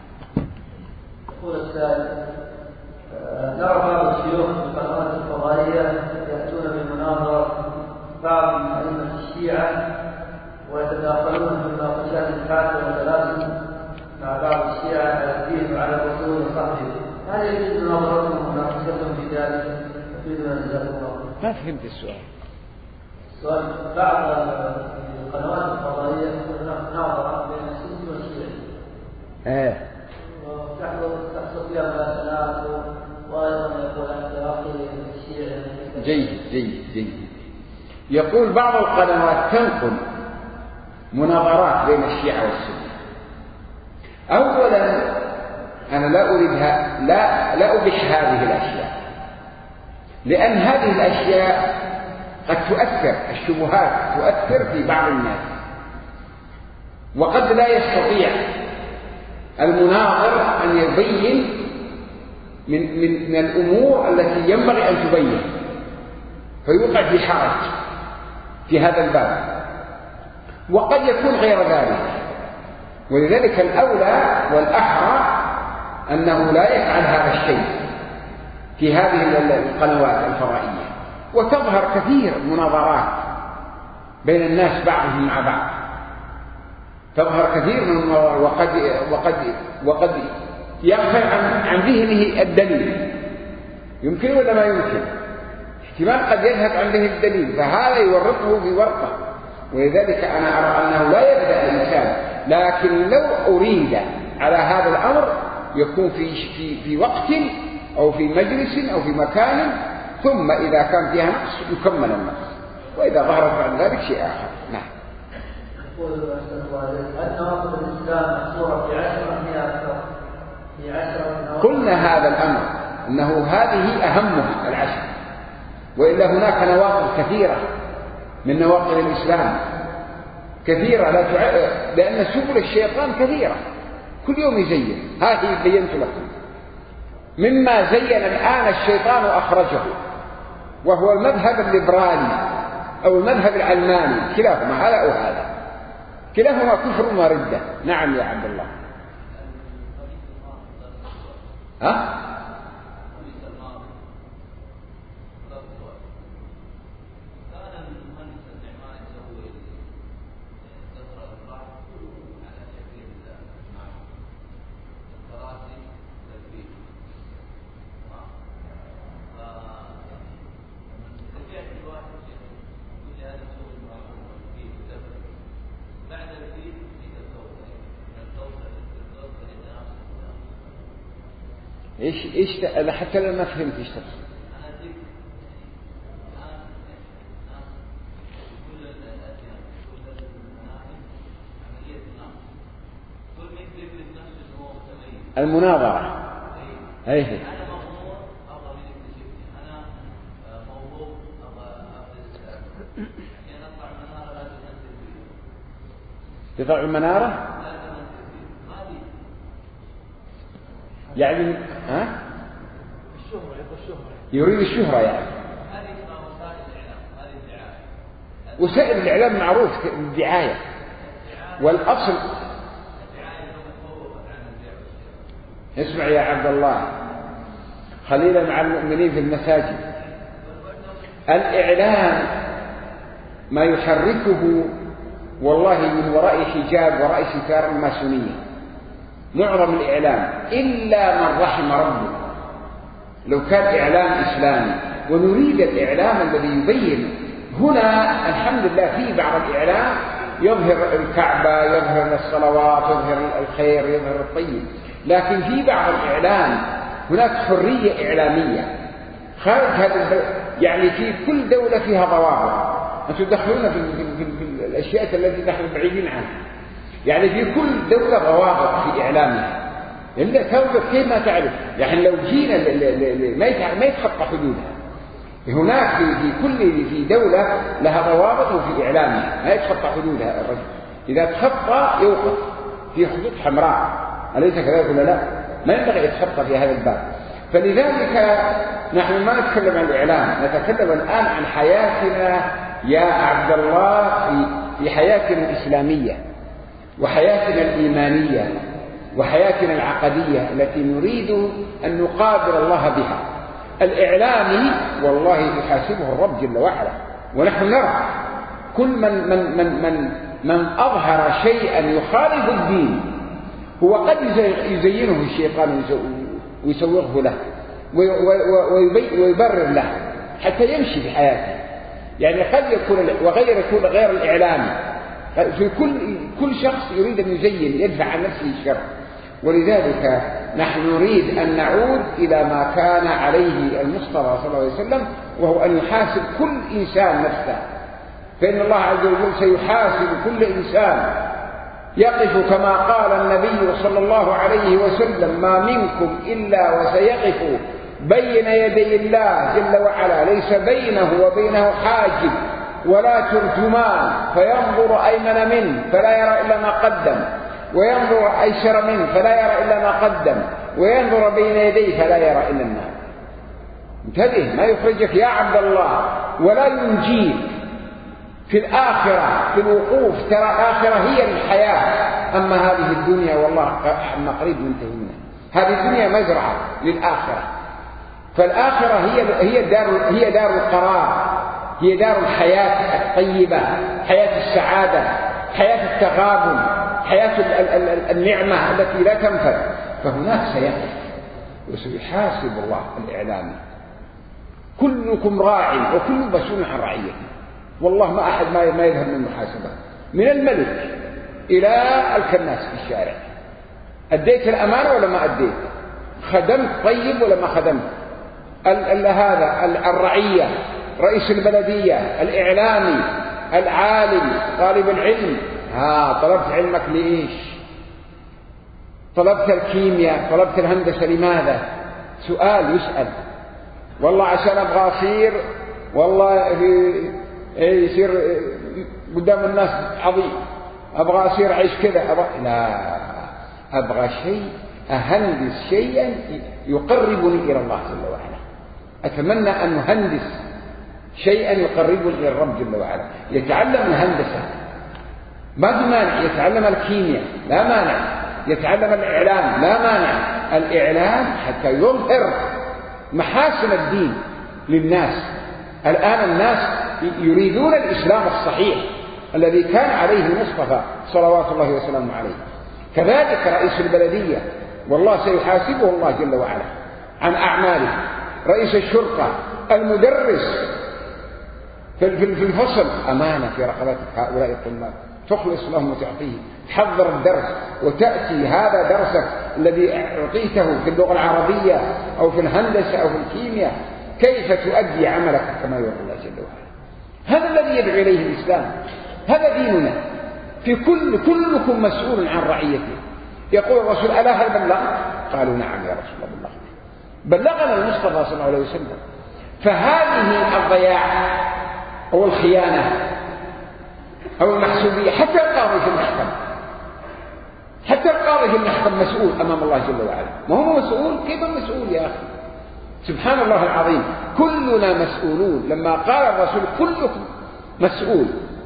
يقول السائل: نرى بعض الشيوخ في القنوات الفضائية يأتون بالمناظرة بعض من أئمة الشيعة ويتداخلون في المناقشات الحادة والتلازم مع بعض الشيعة على الدين وعلى الرسول وصحبه، هل يجوز مناظرتهم ومناقشتهم في ذلك؟ أفيدنا جزاكم الله. ما فهمت السؤال. السؤال: بعض القنوات الفضائية هناك مناظرة بين السني والشيعي. تحصل فيها مناسبات وأيضا يقول عن تراخي الشيعة. جيد. يقول بعض القنوات تنقل مناظرات بين الشيعة والسنة. أولا أنا لا أريدها، لا أبح هذه الأشياء، لأن هذه الأشياء قد تؤثر، الشبهات تؤثر في بعض الناس، وقد لا يستطيع المناظر أن يبين من الأمور التي ينبغي أن تبين، فيوقع في حرج في هذا الباب، وقد يكون غير ذلك. ولذلك الأولى والأحرى أنه لا يفعل هذا الشيء في هذه القنوات الفضائية. وتظهر كثير مناظرات بين الناس بعضهم مع بعض، تظهر كثير من المناظرات، وقد يغفل عن ذهنه الدليل. يمكن ولا ما يمكن؟ احتمال قد يذهب عن ذهن الدليل، فهذا يورطه في ورطة. ولذلك أنا أرى أنه لا يبدأ الإنسان، لكن لو أريد على هذا الأمر يكون في وقت أو في مجلس أو في مكان، ثم إذا كان فيها نقص يكمل النقص، وإذا ظهرت بعد ذلك شيء آخر. نعم. هل نواقض الإسلام محصورة في 10 هي أكثر؟ في 10 قلنا هذا الأمر أنه هذه أهمها 10، وإلا هناك نواقض كثيرة من نواقض الإسلام، كثيرة لأن سبل الشيطان كثيرة، كل يوم يزين. هذه بينت لكم مما زين الآن الشيطان أخرجه، وهو المذهب الليبرالي أو المذهب العلماني، كلاهما هذا أو هذا، كلاهما كفر وردة. نعم يا عبد الله. ها؟ إيش أنا حتى لما فهمت إيش تقصد. المناظرة أيه يطلع المنارة يعني يريد الشهرة يعني. وسائل الإعلام معروف الدعاية والأصل. اسمع يا عبد الله خليلا مع المؤمنين في المساجد، الإعلام ما يحركه والله من وراء حجاب وراء ستار الماسونية معظم الإعلام إلا من رحم ربه. لو كان إعلام إسلامي ونريد الإعلام الذي يبين هنا الحمد لله في بعض الإعلام يظهر الكعبة يظهر الصلوات يظهر الخير يظهر الطيب، لكن في بعض الإعلام هناك حرية إعلامية خارج هذا يعني في كل دولة فيها ضوابط. أنتم تدخلون في الأشياء التي نحن بعيدين عنها. يعني في كل دولة ضوابط في إعلامها إلا توقف كيف ما تعرف. يعني لو جينا ما يتخطى حدودها. هناك في دولة لها ضوابط وفي إعلامها ما يتخطى حدودها الرجل. إذا تخطى يوقف في خطوط حمراء، أليس كذلك ولا لا؟ ما ينبغي يتخطى في هذا الباب. فلذلك نحن ما نتكلم عن الإعلام، نتكلم الآن عن حياتنا يا عبد الله في حياتنا الإسلامية وحياتنا الإيمانية وحياتنا العقدية التي نريد أن نقابل الله بها. الإعلامي والله يحاسبه الرب جل وعلا، ونحن نرى كل من أظهر شيئا يخالف الدين هو قد يزينه الشيطان ويسوغه له ويبرر له حتى يمشي في حياته. يعني قد يكون يكون غير الإعلامي في كل شخص يريد أن يزين يدفع عن نفسه الشر. ولذلك نحن نريد أن نعود إلى ما كان عليه المصطفى صلى الله عليه وسلم، وهو أن يحاسب كل إنسان نفسه. فإن الله عز وجل سيحاسب كل إنسان يقف كما قال النبي صلى الله عليه وسلم: ما منكم إلا وسيقف بين يدي الله جل وعلا ليس بينه وبينه حاجب ولا ترجمان، فينظر أيمن منه فلا يرى إلا ما قدم، وينظر أيسر منه فلا يرى إلا ما قدم، وينظر بين يديه فلا يرى إلا النار. انتبه ما يخرجك يا عبد الله ولا ينجيك في الآخرة في الوقوف. ترى الآخرة هي الحياة، أما هذه الدنيا والله احنا قريب منتهي منها. هذه الدنيا مزرعة للآخرة، فالآخرة هي دار القرار، هي دار الحياة الطيبة، حياة السعادة، حياة التغابن، حياة النعمة التي لا تنفد. فهناك سيقف وسيحاسب الله الإعلامي. كلكم راع وكل مسؤول عن رعيته. والله ما أحد ما يذهب من المحاسبة، من الملك إلى الكناس في الشارع. أديت الأمانة ولا ما أديت؟ خدمت طيب ولا ما خدمت؟ هذا الرعية، رئيس البلدية، الإعلامي، العالم، طالب العلم، طلبت علمك لإيش؟ طلبت الكيمياء، طلبت الهندسة لماذا؟ سؤال يسأل. والله عشان أبغى أصير والله يصير قدام الناس عظيم، أبغى أصير عيش كذا، لا، أبغى شيء أهندس شيئا يقربني إلى الله جل وعلا. أتمنى أن أهندس شيئا يقربني إلى الرب جل وعلا. يتعلم الهندسة ما في مانع، يتعلم الكيمياء لا مانع، يتعلم الإعلام لا مانع. الإعلام حتى يظهر محاسن الدين للناس. الآن الناس يريدون الإسلام الصحيح الذي كان عليه المصطفى صلوات الله وسلامه عليه. كذلك رئيس البلدية والله سيحاسبه الله جل وعلا عن أعماله. رئيس الشرطة، المدرس في الفصل، أمانة في رقبة هؤلاء الطلاب، تخلص لهم وتعطيه، تحضر الدرس وتأتي هذا درسك الذي أعطيته في اللغة العربية أو في الهندسة أو في الكيمياء، كيف تؤدي عملك كما يرضي الله جل وعلا. هذا الذي يدعو إليه الإسلام، هذا ديننا. في كلكم مسؤول عن رعيته. يقول الرسول: ألا هل بلغت؟ قالوا: نعم يا رسول الله بلغنا المصطفى صلى الله عليه وسلم. فهذه الضياع أو الخيانة أو المحسوبية، حتى القاضي في المحكمة، حتى القاضي في المحكمة مسؤول أمام الله جل وعلا. ما هو مسؤول؟ كيف مسؤول يا أخي؟ سبحان الله العظيم، كلنا مسؤولون. لما قال الرسول: كلكم مسؤول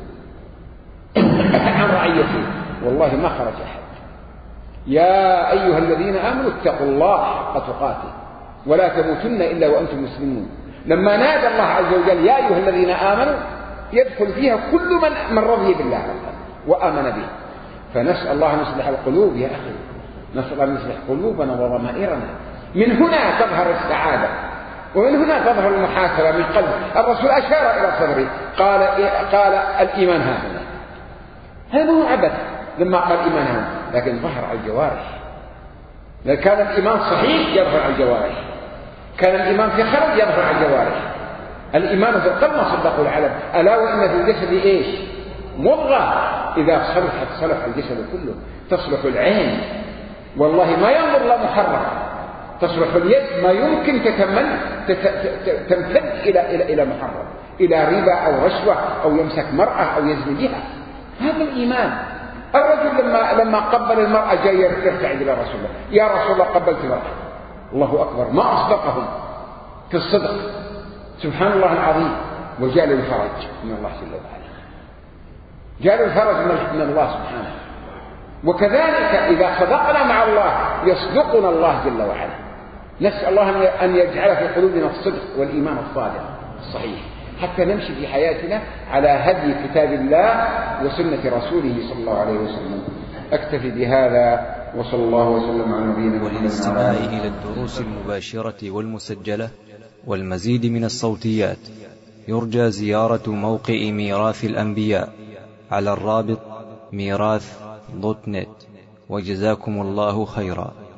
عن رعيته، والله ما خرج أحد. يا أيها الذين آمنوا اتقوا الله حق تقاته ولا تموتن إلا وأنتم مسلمون. لما نادى الله عز وجل يا أيها الذين آمنوا، يدخل فيها كل من رضي بالله وآمن به. فنسأل الله أن يصلح القلوب يا أخي، نسأل الله أن يصلح قلوبنا وضمائرنا. من هنا تظهر السعادة، ومن هنا تظهر المحاسبة من قلب. الرسول أشار إلى صدره، قال الإيمان ها هنا. هذا هو عبث لما قال الإيمان ها هنا، لكن ظهر على الجوارح. لو كان الإيمان صحيح يظهر على الجوارح، كان الإيمان في خلل يظهر على الجوارح. الإيمان في القلب ما صدقوا العلم. ألا وإن في الجسد إيش؟ مضغة إذا صلحت صلح الجسد كله. تصلح العين، والله ما ينظر لا محرم. تصلح اليد، ما يمكن تمتد إلى محرم، إلى ربا أو رشوة أو يمسك مرأة أو يزني بها. هذا الإيمان. الرجل لما قبل المرأة جاي يرتعد إلى رسول الله: يا رسول الله قبلت المرأة. الله أكبر، ما أصدقهم في الصدق. سبحان الله العظيم. وجاء الفرج من الله جل وعلا، جاء الفرج من الله سبحانه. وكذلك إذا صدقنا مع الله يصدقنا الله جل وعلا. نسأل الله أن يجعل في قلوبنا الصدق والإيمان الصادق الصحيح، حتى نمشي في حياتنا على هدي كتاب الله وسنة رسوله صلى الله عليه وسلم. أكتفي بهذا، وصلى الله وسلم على نبينا محمد. وللاستماع إلى الدروس المباشرة والمسجلة والمزيد من الصوتيات يرجى زيارة موقع ميراث الأنبياء على الرابط ميراث.net. وجزاكم الله خيرا.